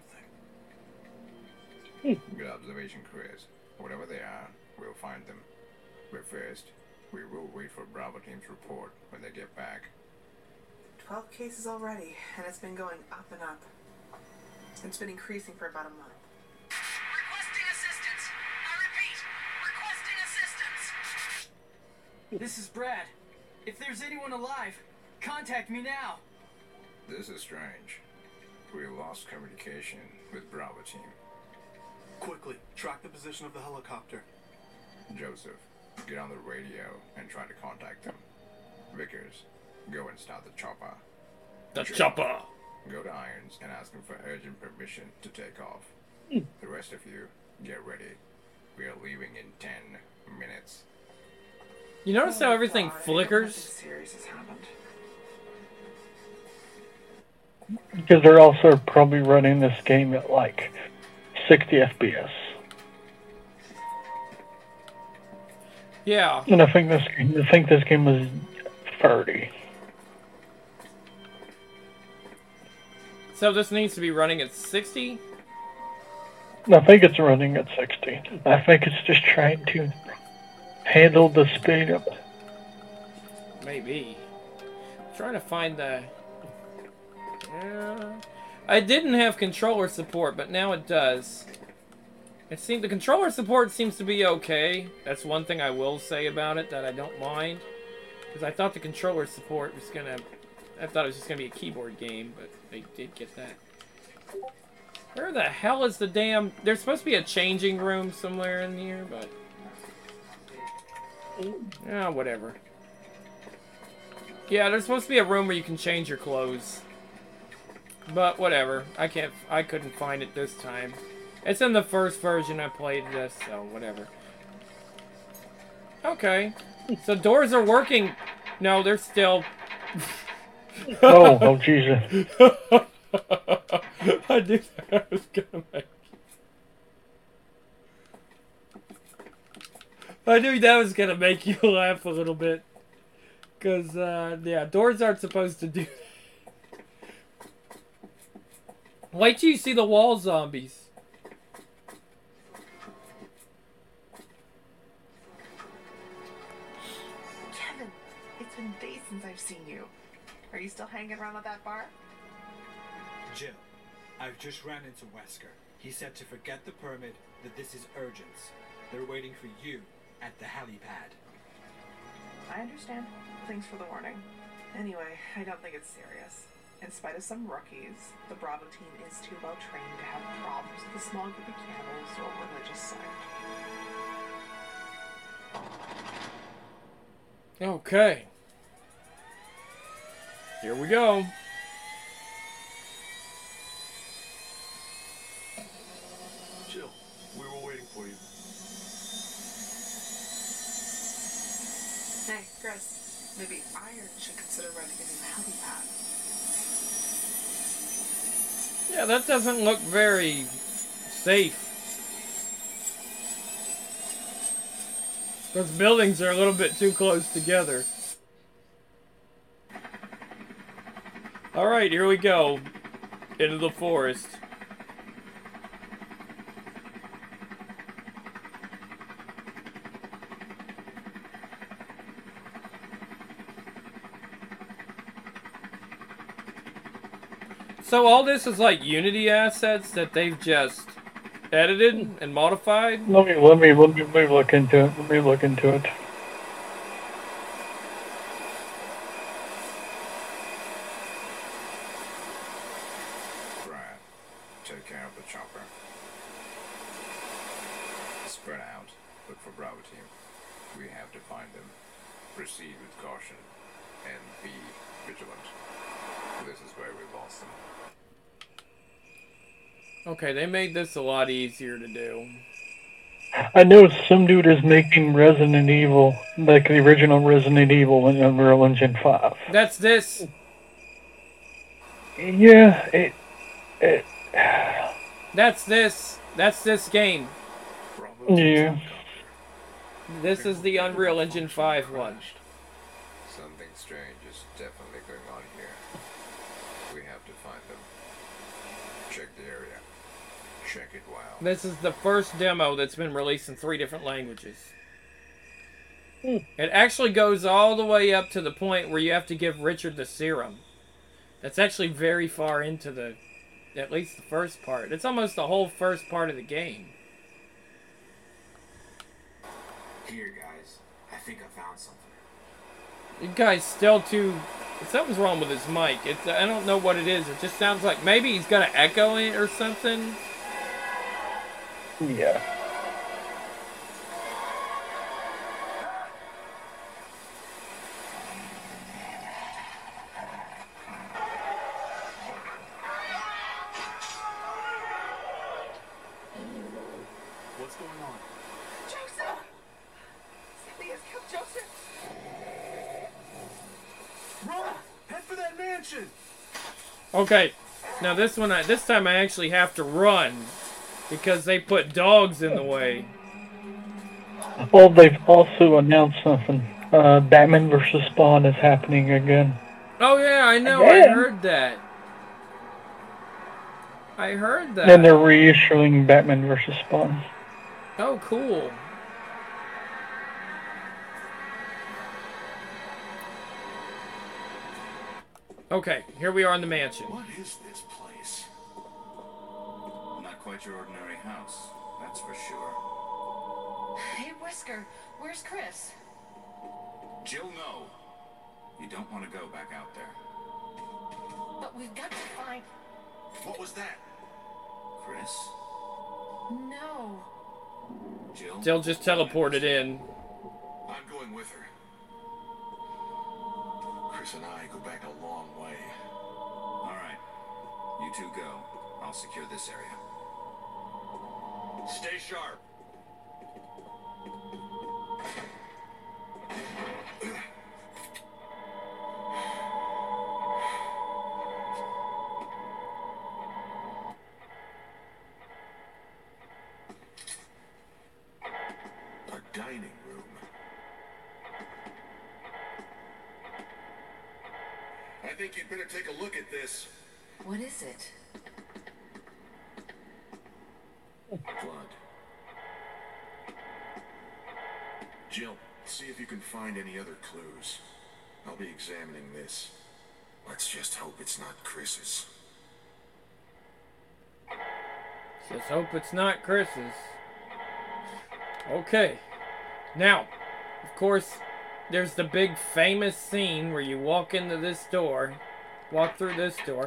Good observation, Chris. Whatever they are, we'll find them. But first, we will wait for Bravo team's report when they get back. 12 cases already, and it's been going up and up. It's been increasing for about a month. Requesting assistance. I repeat, requesting assistance. This is Brad. If there's anyone alive, contact me now. This is strange. We lost communication with Bravo team. Quickly, track the position of the helicopter. Joseph, get on the radio and try to contact them. Vickers, go and start the chopper. The chopper! Go to Irons and ask him for urgent permission to take off. The rest of you, get ready. We are leaving in 10 minutes. You notice how everything God, flickers? Nothing serious has happened. Because they're also probably running this game at like 60 FPS. Yeah. And I think this game was 30. So this needs to be running at 60? I think it's running at 60. I think it's just trying to handle the speed up. Maybe. I'm trying to find the... I didn't have controller support, but now it does. It seemed the controller support seems to be okay. That's one thing I will say about it that I don't mind. Because I thought the controller support was gonna... I thought it was just gonna be a keyboard game, but they did get that. Where the hell is the damn... There's supposed to be a changing room somewhere in here, but... Ah, whatever. Yeah, there's supposed to be a room where you can change your clothes. But whatever. I couldn't find it this time. It's in the first version I played this, so whatever. Okay. So doors are working. No, they're still... Oh, Jesus. I knew that was gonna make... I knew that was gonna make you laugh a little bit. Because, yeah, doors aren't supposed to do that. Wait till you see the wall zombies. Kevin, it's been days since I've seen you. Are you still hanging around at that bar? Jill, I've just ran into Wesker. He said to forget the permit, that this is urgent. They're waiting for you at the helipad. I understand. Thanks for the warning. Anyway, I don't think it's serious. In spite of some rookies, the Bravo team is too well trained to have problems with a small group of cannibals or religious sect. Okay. Here we go. Jill, we were waiting for you. Hey, Chris, maybe Iron should consider renting a new helipad. Yeah, that doesn't look very safe. Those buildings are a little bit too close together. Alright, here we go. Into the forest. So all this is like Unity assets that they've just edited and modified? Let me look into it. Let me look into it. Brad, take care of the chopper. Spread out. Look for Bravo team. We have to find them. Proceed with caution. And be vigilant. This is where we lost them. Okay, they made this a lot easier to do. I know some dude is making Resident Evil, like the original Resident Evil in Unreal Engine 5. That's this. Yeah, That's this. That's this game. yeah. This is the Unreal Engine 5 one. Something strange is definitely going on here. We have to find them. Check the area. Check it well. This is the first demo that's been released in 3 different languages. It actually goes all the way up to the point where you have to give Richard the serum. That's actually very far into at least the first part. It's almost the whole first part of the game. Here, guys. I think I found something. You guys still too... Something's wrong with his mic. I don't know what it is. It just sounds like maybe he's got an echo in it or something. Yeah. What's going on? Joseph! Somebody has killed Joseph! Run! Head for that mansion! Okay. Now this time I actually have to run. Because they put dogs in the way. Well, they've also announced something. Batman vs. Spawn is happening again. Oh yeah, I know. Again? I heard that. I heard that. And they're reissuing Batman vs. Spawn. Oh, cool. Okay, here we are in the mansion. What is this place? Not quite your ordinary house, that's for sure. Hey, Wesker, where's Chris? Jill, no. You don't want to go back out there. But we've got to find... What was that? Chris? No. Jill just teleported in. I'm going with her. Chris and I go back a long way. All right. You two go. I'll secure this area. Stay sharp. A dining room. I think you'd better take a look at this. What is it? Blood. Jill, see if you can find any other clues. I'll be examining this. Let's just hope it's not Chris's. Just hope it's not Chris's. Okay. Now, of course, there's the big famous scene where you walk into this door, walk through this door.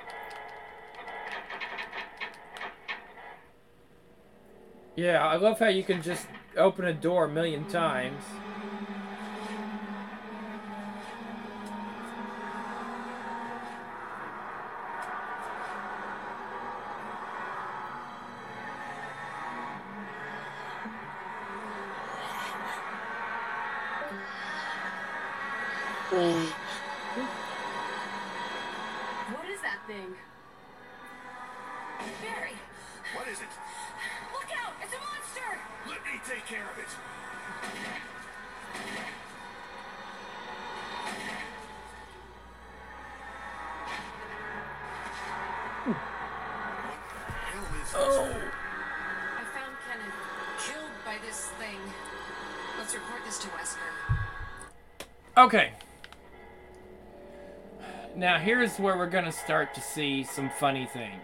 Yeah, I love how you can just open a door a million times. What is that thing? Barry! What is it? Look out! It's a monster! Let me take care of it. Oh! I found Kenneth killed by this thing. Let's report this to Wesker. Okay. Now here's where we're gonna start to see some funny things.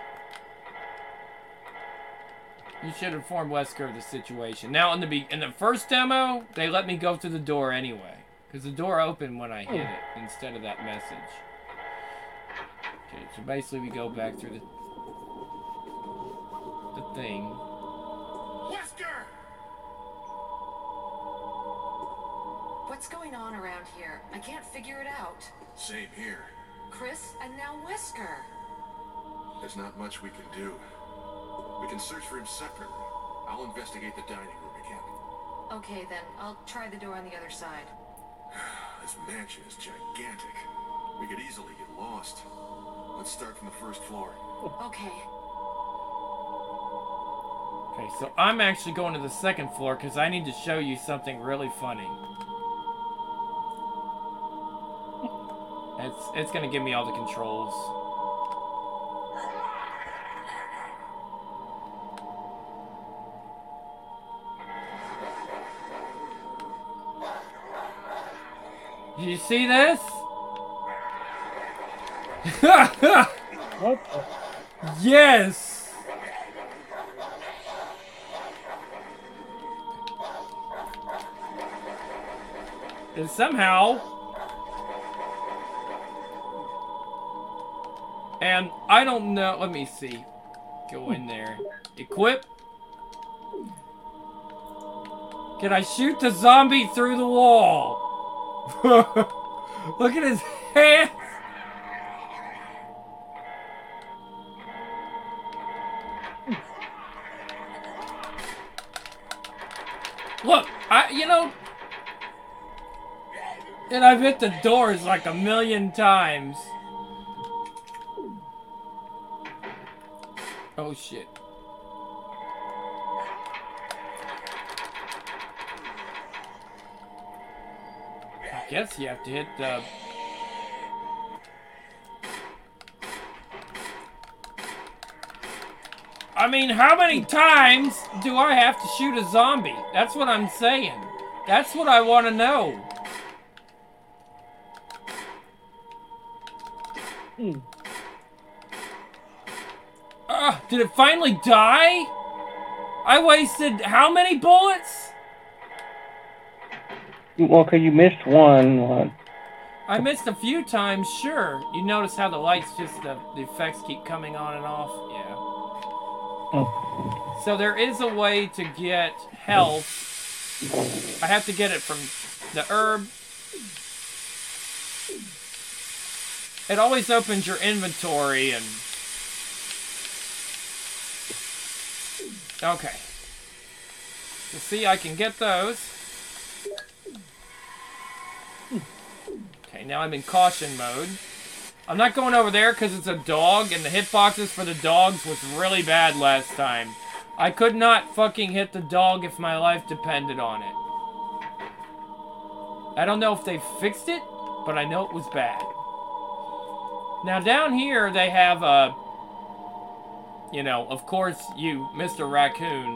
You should inform Wesker of the situation. Now in the first demo, they let me go through the door anyway. Because the door opened when I hit it instead of that message. Okay, so basically we go back through the thing. Wesker! What's going on around here? I can't figure it out. Same here. Chris and now Wesker. There's not much we can do. We can search for him separately. I'll investigate the dining room again. Okay, then. I'll try the door on the other side. This mansion is gigantic. We could easily get lost. Let's start from the first floor. Okay. Okay, so I'm actually going to the second floor because I need to show you something really funny. It's gonna give me all the controls. Did you see this? What? Yes! And somehow... And I don't know... Let me see. Go in there. Equip. Can I shoot the zombie through the wall? Look at his hands. Look, you know, and I've hit the doors like a million times. Oh shit. I guess you have to hit the... I mean, how many times do I have to shoot a zombie? That's what I'm saying. That's what I want to know. Did it finally die? I wasted how many bullets? Well, okay, you missed one. I missed a few times, sure. You notice how the lights just, the effects keep coming on and off? Yeah. Oh. So there is a way to get health. I have to get it from the herb. It always opens your inventory and... Okay. So see, I can get those. Okay, now I'm in caution mode. I'm not going over there because it's a dog, and the hitboxes for the dogs was really bad last time. I could not fucking hit the dog if my life depended on it. I don't know if they fixed it, but I know it was bad. Now down here they have a... You know, of course, you, Mr. Raccoon.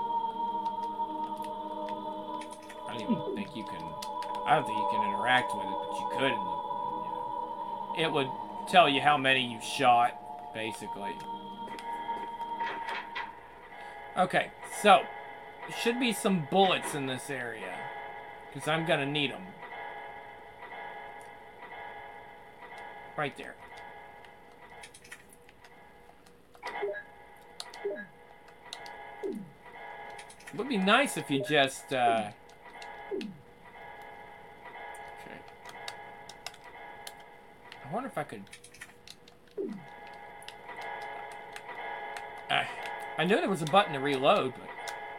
I don't even think you can... I don't think you can interact with it, but you could. You know, it would tell you how many you shot, basically. Okay, so... There should be some bullets in this area. Because I'm gonna need them. Right there. It would be nice if you just, Okay. I wonder if I could... I knew there was a button to reload, but...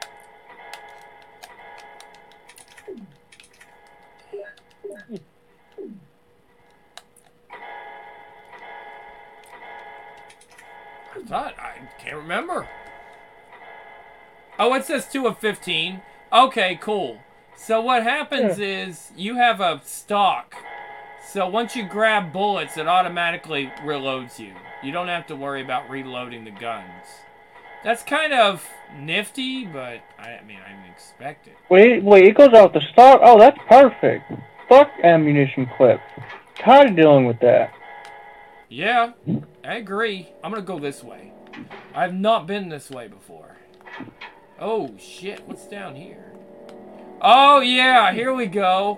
I can't remember. Oh, it says 2 of 15. Okay, cool. So what happens is you have a stock. So once you grab bullets, it automatically reloads you. You don't have to worry about reloading the guns. That's kind of nifty, but I mean, I didn't expect it. Wait, it goes out the stock? Oh, that's perfect. Fuck ammunition clips. Tired of dealing with that. Yeah, I agree. I'm gonna go this way. I've not been this way before. Oh, shit. What's down here? Oh, yeah. Here we go.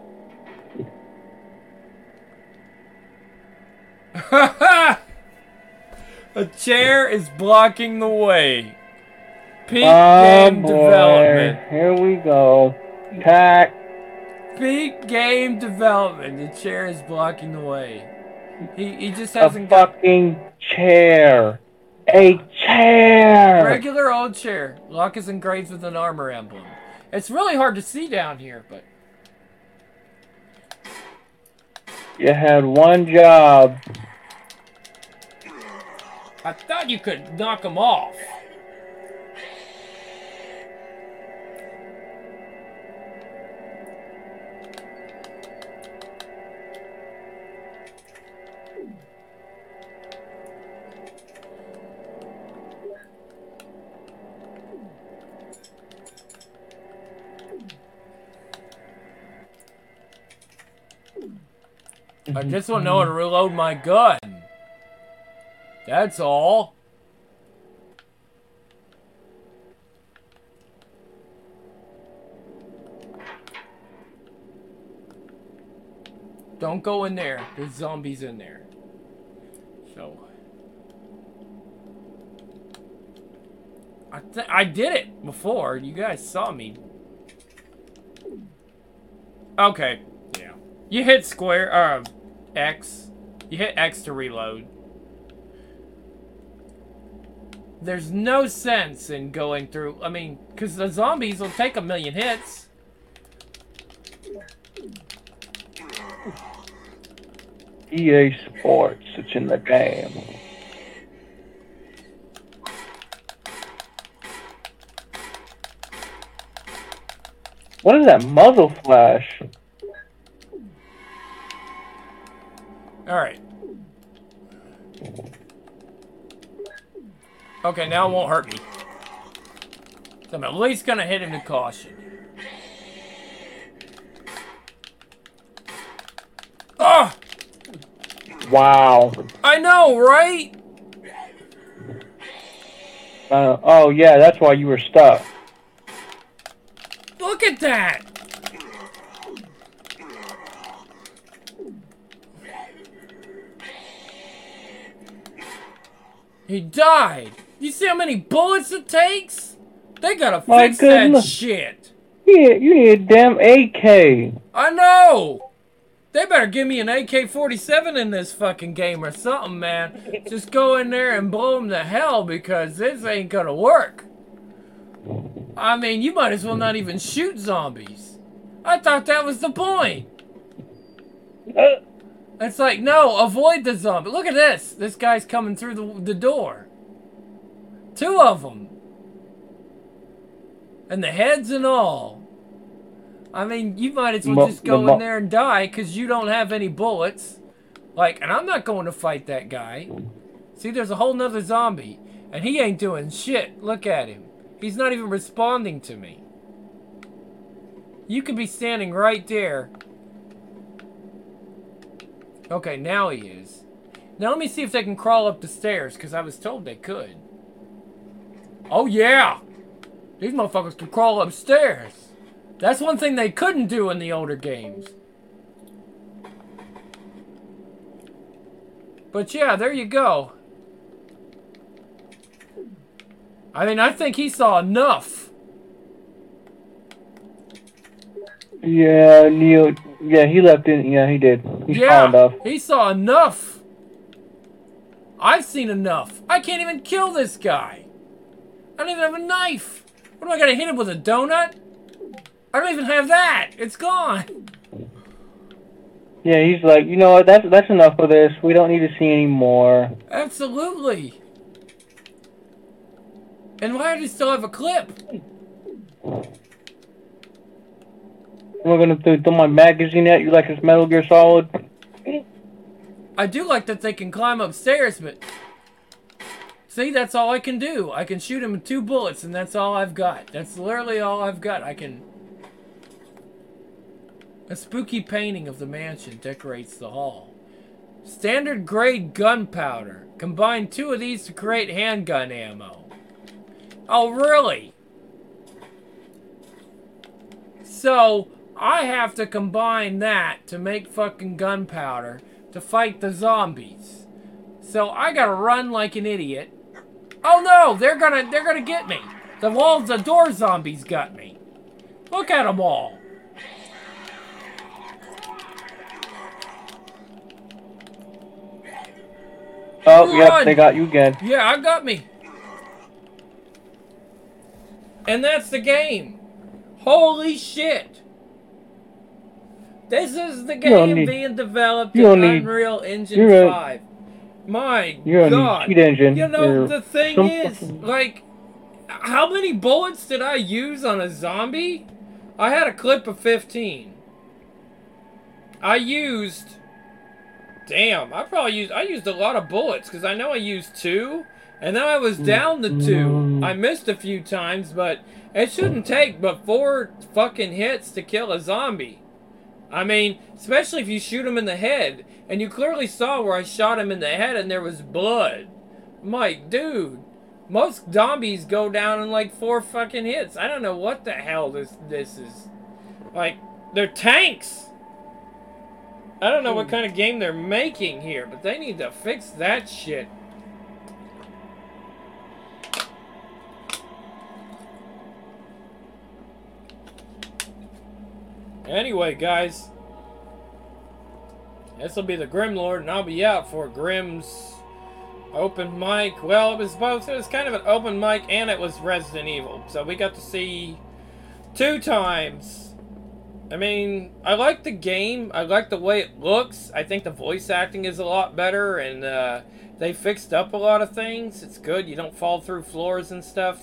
A chair is blocking the way. Peak game development. Here we go. Tack. Peak game development. The chair is blocking the way. He just hasn't got... A fucking chair. A chair. chair. Regular old chair. Lock is engraved with an armor emblem. It's really hard to see down here, but... You had one job. I thought you could knock them off. I just want to know how to reload my gun. That's all. Don't go in there. There's zombies in there. So. I did it before. You guys saw me. Okay. Yeah. You hit square, X. You hit X to reload. There's no sense in going through, I mean, because the zombies will take 1,000,000 hits. EA Sports, it's in the game. What is that muzzle flash? Alright. Okay, now it won't hurt me. So I'm at least gonna hit him to caution. Oh! Wow. I know, right? Oh, yeah, that's why you were stuck. Look at that! He died! You see how many bullets it takes? They gotta fix that shit! Yeah, you need a damn AK! I know! They better give me an AK-47 in this fucking game or something, man. Just go in there and blow them to hell because this ain't gonna work. I mean, you might as well not even shoot zombies. I thought that was the point. It's like, no, avoid the zombie. Look at this. This guy's coming through the door. 2 of them. And the heads and all. I mean, you might as well just go in there and die because you don't have any bullets. Like, and I'm not going to fight that guy. See, there's a whole nother zombie. And he ain't doing shit. Look at him. He's not even responding to me. You could be standing right there. Okay, now he is. Now let me see if they can crawl up the stairs, because I was told they could. Oh yeah! These motherfuckers can crawl upstairs. That's one thing they couldn't do in the older games. But yeah, there you go. I mean, I think he saw enough. Yeah, Neil. Yeah, he left in. Yeah, he did. He saw enough. He saw enough. I've seen enough. I can't even kill this guy. I don't even have a knife. What am I gonna hit him with, a donut? I don't even have that. It's gone. Yeah, he's like, you know what? That's enough of this. We don't need to see any more. Absolutely. And why do you still have a clip? We're gonna throw my magazine at you like it's Metal Gear Solid. I do like that they can climb upstairs, but... See, that's all I can do. I can shoot him with 2 bullets, and that's all I've got. That's literally all I've got. I can... A spooky painting of the mansion decorates the hall. Standard grade gunpowder. Combine 2 of these to create handgun ammo. Oh, really? So, I have to combine that to make fucking gunpowder to fight the zombies. So, I gotta run like an idiot. Oh no, they're gonna get me. The door zombies got me. Look at them all. Oh, yep, they got you again. Yeah, I got me. And that's the game. Holy shit. This is the game being developed in Unreal Engine 5. My God. Cheat engine. You know, the thing is, like, how many bullets did I use on a zombie? I had a clip of 15. I used... Damn, I used a lot of bullets, because I know I used 2, and then I was down to 2. I missed a few times, but it shouldn't take but 4 fucking hits to kill a zombie. I mean, especially if you shoot him in the head, and you clearly saw where I shot him in the head and there was blood. I'm like, dude, most zombies go down in like 4 fucking hits. I don't know what the hell this is. Like, they're tanks! I don't know what kind of game they're making here, but they need to fix that shit. Anyway, guys, this will be the Grimlord, and I'll be out for Grim's open mic. Well, it was both. It was kind of an open mic, and it was Resident Evil. So we got to see 2 times. I mean, I like the game. I like the way it looks. I think the voice acting is a lot better, and they fixed up a lot of things. It's good. You don't fall through floors and stuff.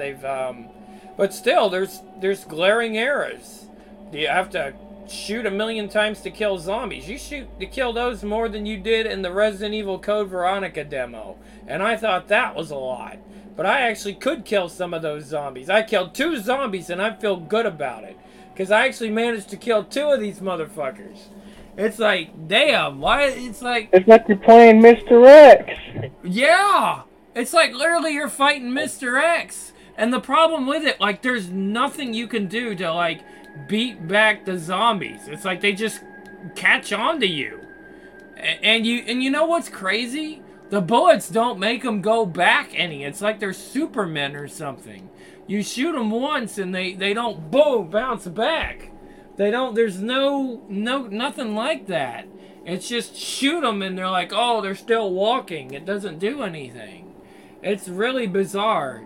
But still, there's glaring errors. You have to shoot 1,000,000 times to kill zombies. You shoot to kill those more than you did in the Resident Evil Code Veronica demo. And I thought that was a lot. But I actually could kill some of those zombies. I killed 2 zombies and I feel good about it. Because I actually managed to kill 2 of these motherfuckers. It's like, damn, why? It's like you're playing Mr. X. Yeah! It's like literally you're fighting Mr. X. And the problem with it, like, there's nothing you can do to, like, beat back the zombies. It's like they just catch on to you. And you know what's crazy? The bullets don't make them go back any. It's like they're Supermen or something. You shoot them once and they don't boom bounce back. They don't. There's nothing like that. It's just shoot them and they're like, oh, they're still walking. It doesn't do anything. It's really bizarre.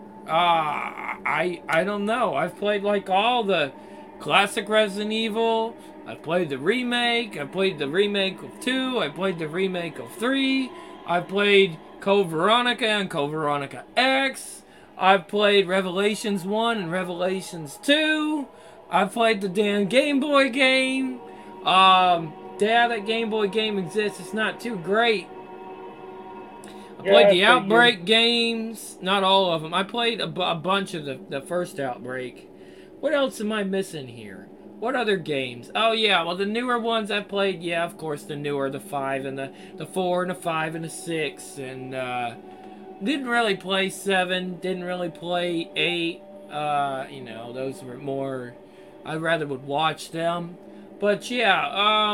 I don't know. I've played like all the classic Resident Evil. I played the remake. I played the remake of 2. I played the remake of 3. I played Code Veronica and Code Veronica X. I've played Revelations 1 and Revelations 2. I've played the damn Game Boy game. Yeah, that Game Boy game exists. It's not too great. I played the Outbreak games. Not all of them. I played a bunch of the first Outbreak. What else am I missing here? What other games? Oh, yeah. Well, the newer ones I played, yeah, of course, the newer, the 5 and the 4 and the 5 and the 6. And, didn't really play 7. Didn't really play 8. You know, those were more... I rather would watch them. But, yeah,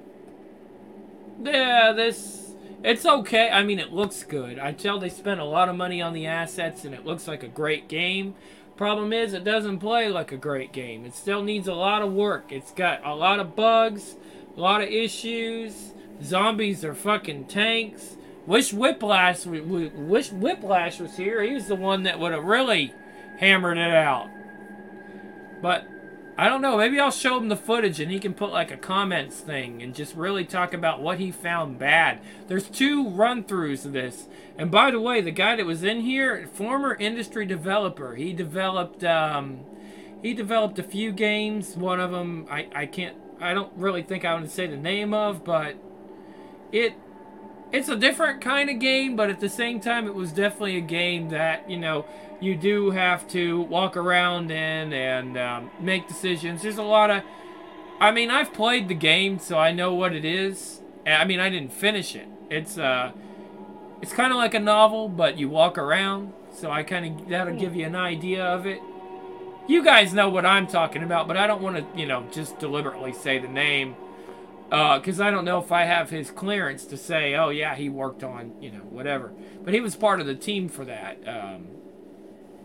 yeah, it's okay. I mean, it looks good. I tell they spent a lot of money on the assets, and it looks like a great game. Problem is, it doesn't play like a great game. It still needs a lot of work. It's got a lot of bugs, a lot of issues. Zombies are fucking tanks. Wish Whiplash was here. He was the one that would have really hammered it out. But I don't know. Maybe I'll show him the footage and he can put like a comments thing and just really talk about what he found bad. There's 2 run-throughs of this. And by the way, the guy that was in here, former industry developer. He developed a few games. One of them I don't really think I want to say the name of, but it's a different kind of game, but at the same time, it was definitely a game that, you know, you do have to walk around in and make decisions. There's a lot of... I mean, I've played the game, so I know what it is. I mean, I didn't finish it. It's kind of like a novel, but you walk around, so that'll give you an idea of it. You guys know what I'm talking about, but I don't want to, you know, just deliberately say the name. Because I don't know if I have his clearance to say, oh yeah, he worked on, you know, whatever. But he was part of the team for that.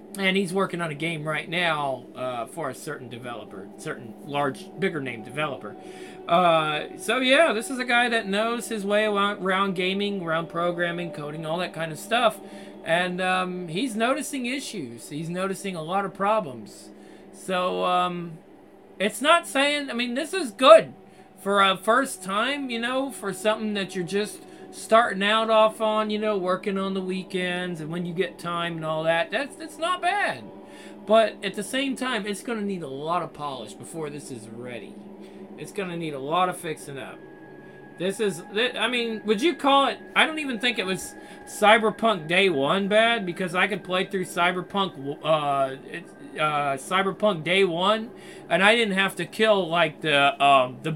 And he's working on a game right now for a certain developer, bigger name developer. So yeah, this is a guy that knows his way around gaming, around programming, coding, all that kind of stuff. And he's noticing issues. He's noticing a lot of problems. So it's not saying, I mean, this is good for a first time, you know, for something that you're just starting out off on, you know, working on the weekends and when you get time and all that. That's not bad. But at the same time, it's going to need a lot of polish before this is ready. It's going to need a lot of fixing up. I mean, would you call it, I don't even think it was Cyberpunk Day 1 bad, because I could play through Cyberpunk Day 1 and I didn't have to kill like the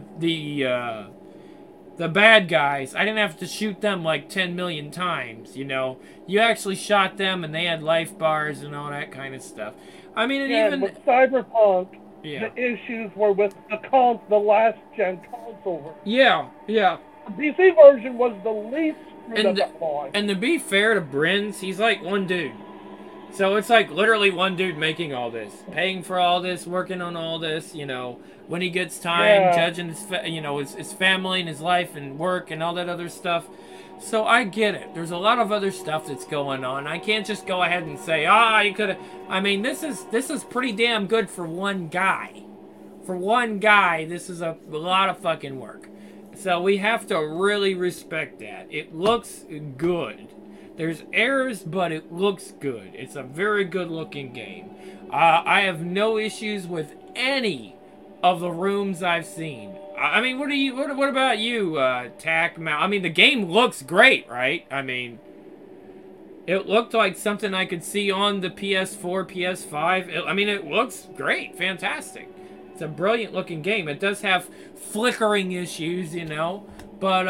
bad guys. I didn't have to shoot them like 10 million times, you know. You actually shot them and they had life bars and all that kind of stuff. I mean, with Cyberpunk, yeah, the issues were with the last gen console version. Yeah. The PC version was the least screwed up by. And to be fair to Brins, he's like one dude. So it's like literally one dude making all this, paying for all this, working on all this, you know, when he gets time, judging his family and his life and work and all that other stuff. So I get it. There's a lot of other stuff that's going on. I can't just go ahead and say, you could have. I mean, this is pretty damn good for one guy. For one guy, this is a lot of fucking work. So we have to really respect that. It looks good. There's errors, but it looks good. It's a very good looking game. I have no issues with any of the rooms I've seen. I mean, what about you, Tac? I mean, the game looks great, right? I mean, it looked like something I could see on the PS4, PS5. I mean, it looks great, fantastic. It's a brilliant looking game. It does have flickering issues, you know, but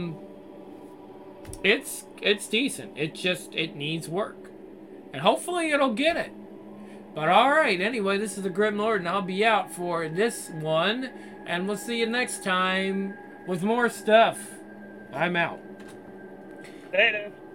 it's decent. It needs work, and hopefully it'll get it. But alright, anyway, this is the Grim Lord, and I'll be out for this one. And we'll see you next time with more stuff. I'm out. Later.